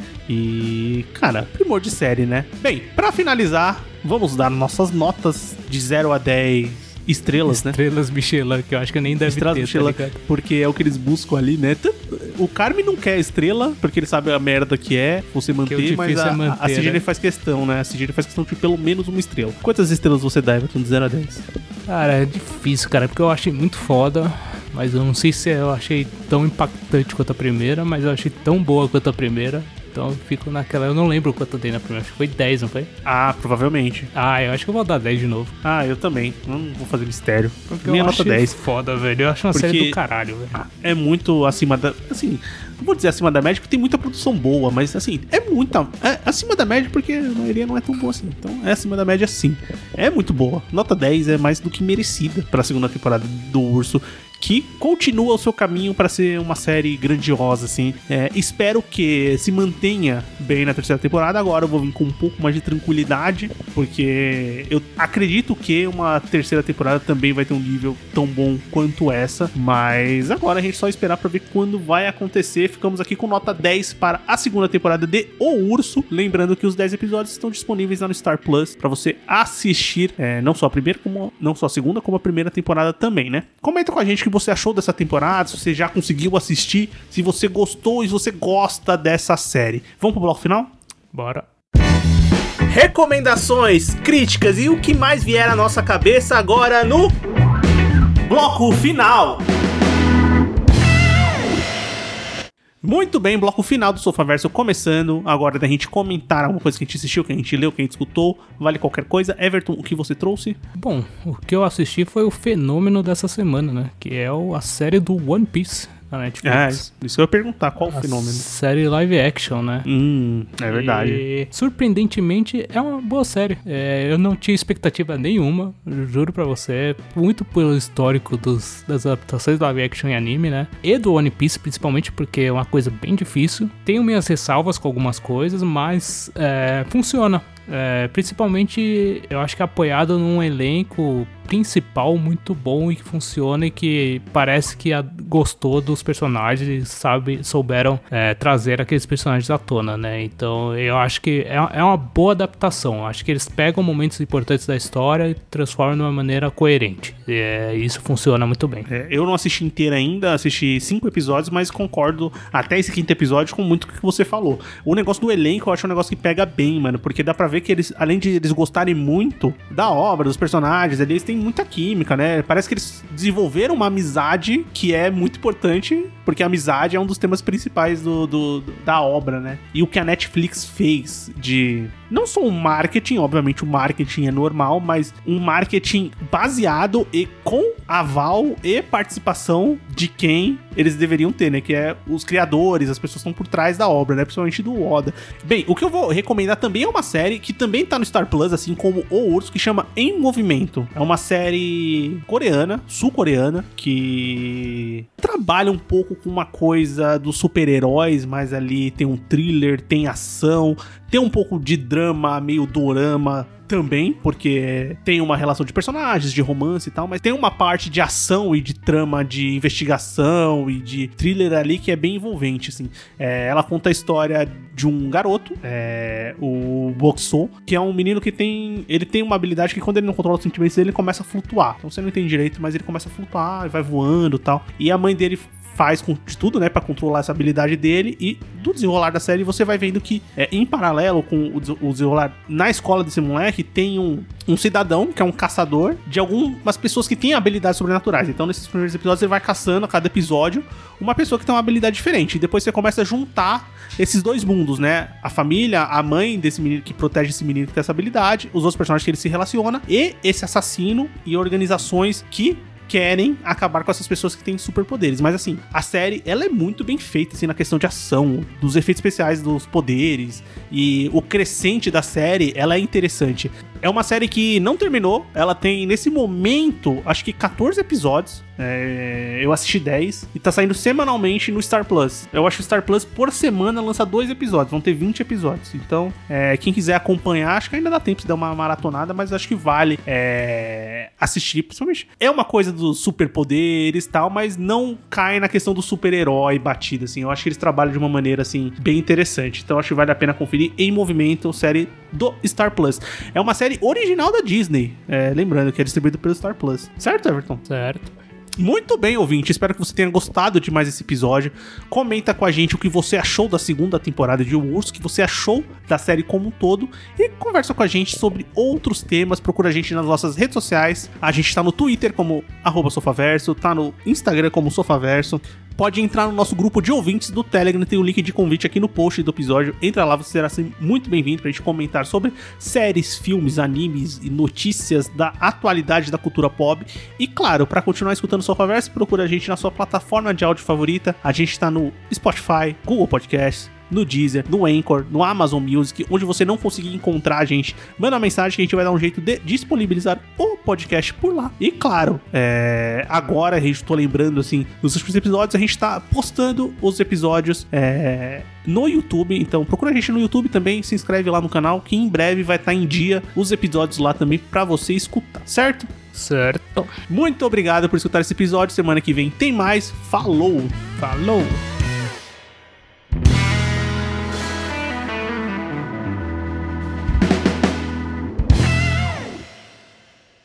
E, cara, primor de série, né? Bem, pra finalizar, vamos dar nossas notas de zero a dez estrelas, né? Estrelas Michelin, que eu acho que nem deve estrelas ter, Michelin, tá ligado? Porque é o que eles buscam ali, né? O Carmen não quer estrela, porque ele sabe a merda que é você manter, que mas a, é manter, a Sidney né? faz questão, né? A Sidney faz questão de pelo menos uma estrela. Quantas estrelas você dá, Everton, de zero a dez? Cara, é difícil, cara, porque eu achei muito foda, mas eu não sei se eu achei tão impactante quanto a primeira, mas eu achei tão boa quanto a primeira. Então eu fico naquela... Eu não lembro quanto eu dei na primeira. Acho que foi dez, não foi? Ah, provavelmente. Ah, eu acho que eu vou dar dez de novo. Ah, eu também. Não vou fazer mistério. Porque minha eu nota achei dez. Foda, velho. Eu acho uma Porque série do caralho, velho. É muito acima da... Assim, não vou dizer acima da média, porque tem muita produção boa, mas assim, é muita... É acima da média porque a maioria não é tão boa assim. Então é acima da média sim. É muito boa. Nota dez é mais do que merecida pra segunda temporada do Urso, que continua o seu caminho para ser uma série grandiosa, assim. É, espero que se mantenha bem na terceira temporada. Agora eu vou vir com um pouco mais de tranquilidade, porque eu acredito que uma terceira temporada também vai ter um nível tão bom quanto essa, mas agora a gente só esperar para ver quando vai acontecer. Ficamos aqui com nota dez para a segunda temporada de O Urso. Lembrando que os dez episódios estão disponíveis lá no Star Plus para você assistir, é, não só a primeira, como não só a segunda, como a primeira temporada também, né? Comenta com a gente o que você achou dessa temporada, se você já conseguiu assistir, se você gostou e se você gosta dessa série. Vamos pro bloco final? Bora. Recomendações, críticas e o que mais vier à nossa cabeça agora no bloco final. Muito bem, bloco final do Sofaverso começando. Agora da gente comentar alguma coisa que a gente assistiu, que a gente leu, que a gente escutou. Vale qualquer coisa. Everton, o que você trouxe? Bom, o que eu assisti foi o fenômeno dessa semana, né? Que é a série do One Piece na Netflix. É, isso que eu ia perguntar, qual o a fenômeno? Série live action, né? Hum, é verdade. E, surpreendentemente, é uma boa série. É, eu não tinha expectativa nenhuma, juro pra você. Muito pelo histórico dos, das adaptações live action em anime, né? E do One Piece, principalmente, porque é uma coisa bem difícil. Tenho minhas ressalvas com algumas coisas, mas é, funciona. É, principalmente, eu acho que é apoiado num elenco principal muito bom e que funciona e que parece que a, gostou dos personagens e sabe, souberam é, trazer aqueles personagens à tona, né? Então eu acho que é, é uma boa adaptação. Eu acho que eles pegam momentos importantes da história e transformam de uma maneira coerente. E é, isso funciona muito bem. É, eu não assisti inteira ainda, assisti cinco episódios, mas concordo até esse quinto episódio com muito o que você falou. O negócio do elenco eu acho um negócio que pega bem, mano, porque dá pra ver que eles, além de eles gostarem muito da obra, dos personagens, eles têm tem muita química, né? Parece que eles desenvolveram uma amizade que é muito importante, porque a amizade é um dos temas principais do, do, da obra, né? E o que a Netflix fez de... não só um marketing, obviamente o marketing é normal, mas um marketing baseado e com aval e participação de quem eles deveriam ter, né? Que é os criadores, as pessoas que estão por trás da obra, né? Principalmente do Oda. Bem, o que eu vou recomendar também é uma série que também tá no Star Plus, assim como O Urso, que chama Em Movimento. É uma série coreana, sul-coreana, que trabalha um pouco com uma coisa dos super-heróis, mas ali tem um thriller, tem ação, tem um pouco de drama, meio dorama também, porque tem uma relação de personagens, de romance e tal, mas tem uma parte de ação e de trama de investigação e de thriller ali que é bem envolvente, assim. É, ela conta a história de um garoto, é, o Bokso, que é um menino que tem... ele tem uma habilidade que quando ele não controla os sentimentos dele, ele começa a flutuar. Então você não entende direito, mas ele começa a flutuar, vai voando e tal. E a mãe dele faz com, de tudo, né, pra controlar essa habilidade dele, e do desenrolar da série você vai vendo que, é, em paralelo com o, o desenrolar na escola desse moleque, tem um, um cidadão, que é um caçador, de algumas pessoas que têm habilidades sobrenaturais. Então, nesses primeiros episódios, você vai caçando a cada episódio uma pessoa que tem uma habilidade diferente, e depois você começa a juntar esses dois mundos, né, a família, a mãe desse menino que protege esse menino que tem essa habilidade, os outros personagens que ele se relaciona, e esse assassino e organizações que querem acabar com essas pessoas que têm superpoderes. Mas assim, a série, ela é muito bem feita, assim, na questão de ação, dos efeitos especiais dos poderes, e o crescente da série, ela é interessante. É uma série que não terminou, ela tem, nesse momento, acho que catorze episódios, é, eu assisti dez, e tá saindo semanalmente no Star Plus. Eu acho que o Star Plus, por semana, lança dois episódios, vão ter vinte episódios. Então, é, quem quiser acompanhar, acho que ainda dá tempo de dar uma maratonada, mas acho que vale é, assistir, principalmente. É uma coisa dos superpoderes e tal, mas não cai na questão do super-herói batido, assim. Eu acho que eles trabalham de uma maneira, assim, bem interessante. Então, acho que vale a pena conferir. Em Movimento, série do Star Plus. É uma série original da Disney, é, lembrando que é distribuída pelo Star Plus. Certo, Everton? Certo. Muito bem, ouvinte, espero que você tenha gostado de mais esse episódio. Comenta com a gente o que você achou da segunda temporada de O Urso, o que você achou da série como um todo, e conversa com a gente sobre outros temas. Procura a gente nas nossas redes sociais. A gente tá no Twitter como arroba sofaverso, tá no Instagram como sofaverso. Pode entrar no nosso grupo de ouvintes do Telegram, tem o link de convite aqui no post do episódio. Entra lá, você será assim, muito bem-vindo pra gente comentar sobre séries, filmes, animes e notícias da atualidade da cultura pop. E claro, pra continuar escutando o Sofaverso, procura a gente na sua plataforma de áudio favorita. A gente tá no Spotify, Google Podcasts, no Deezer, no Anchor, no Amazon Music, onde você não conseguir encontrar a gente, manda uma mensagem que a gente vai dar um jeito de disponibilizar o podcast por lá. E claro, é, agora a gente, tô lembrando assim, nos últimos episódios a gente tá postando os episódios é, no YouTube, então procura a gente no YouTube também, se inscreve lá no canal, que em breve vai estar em dia os episódios lá também pra você escutar, certo? Certo. Muito obrigado por escutar esse episódio, semana que vem tem mais, falou! Falou!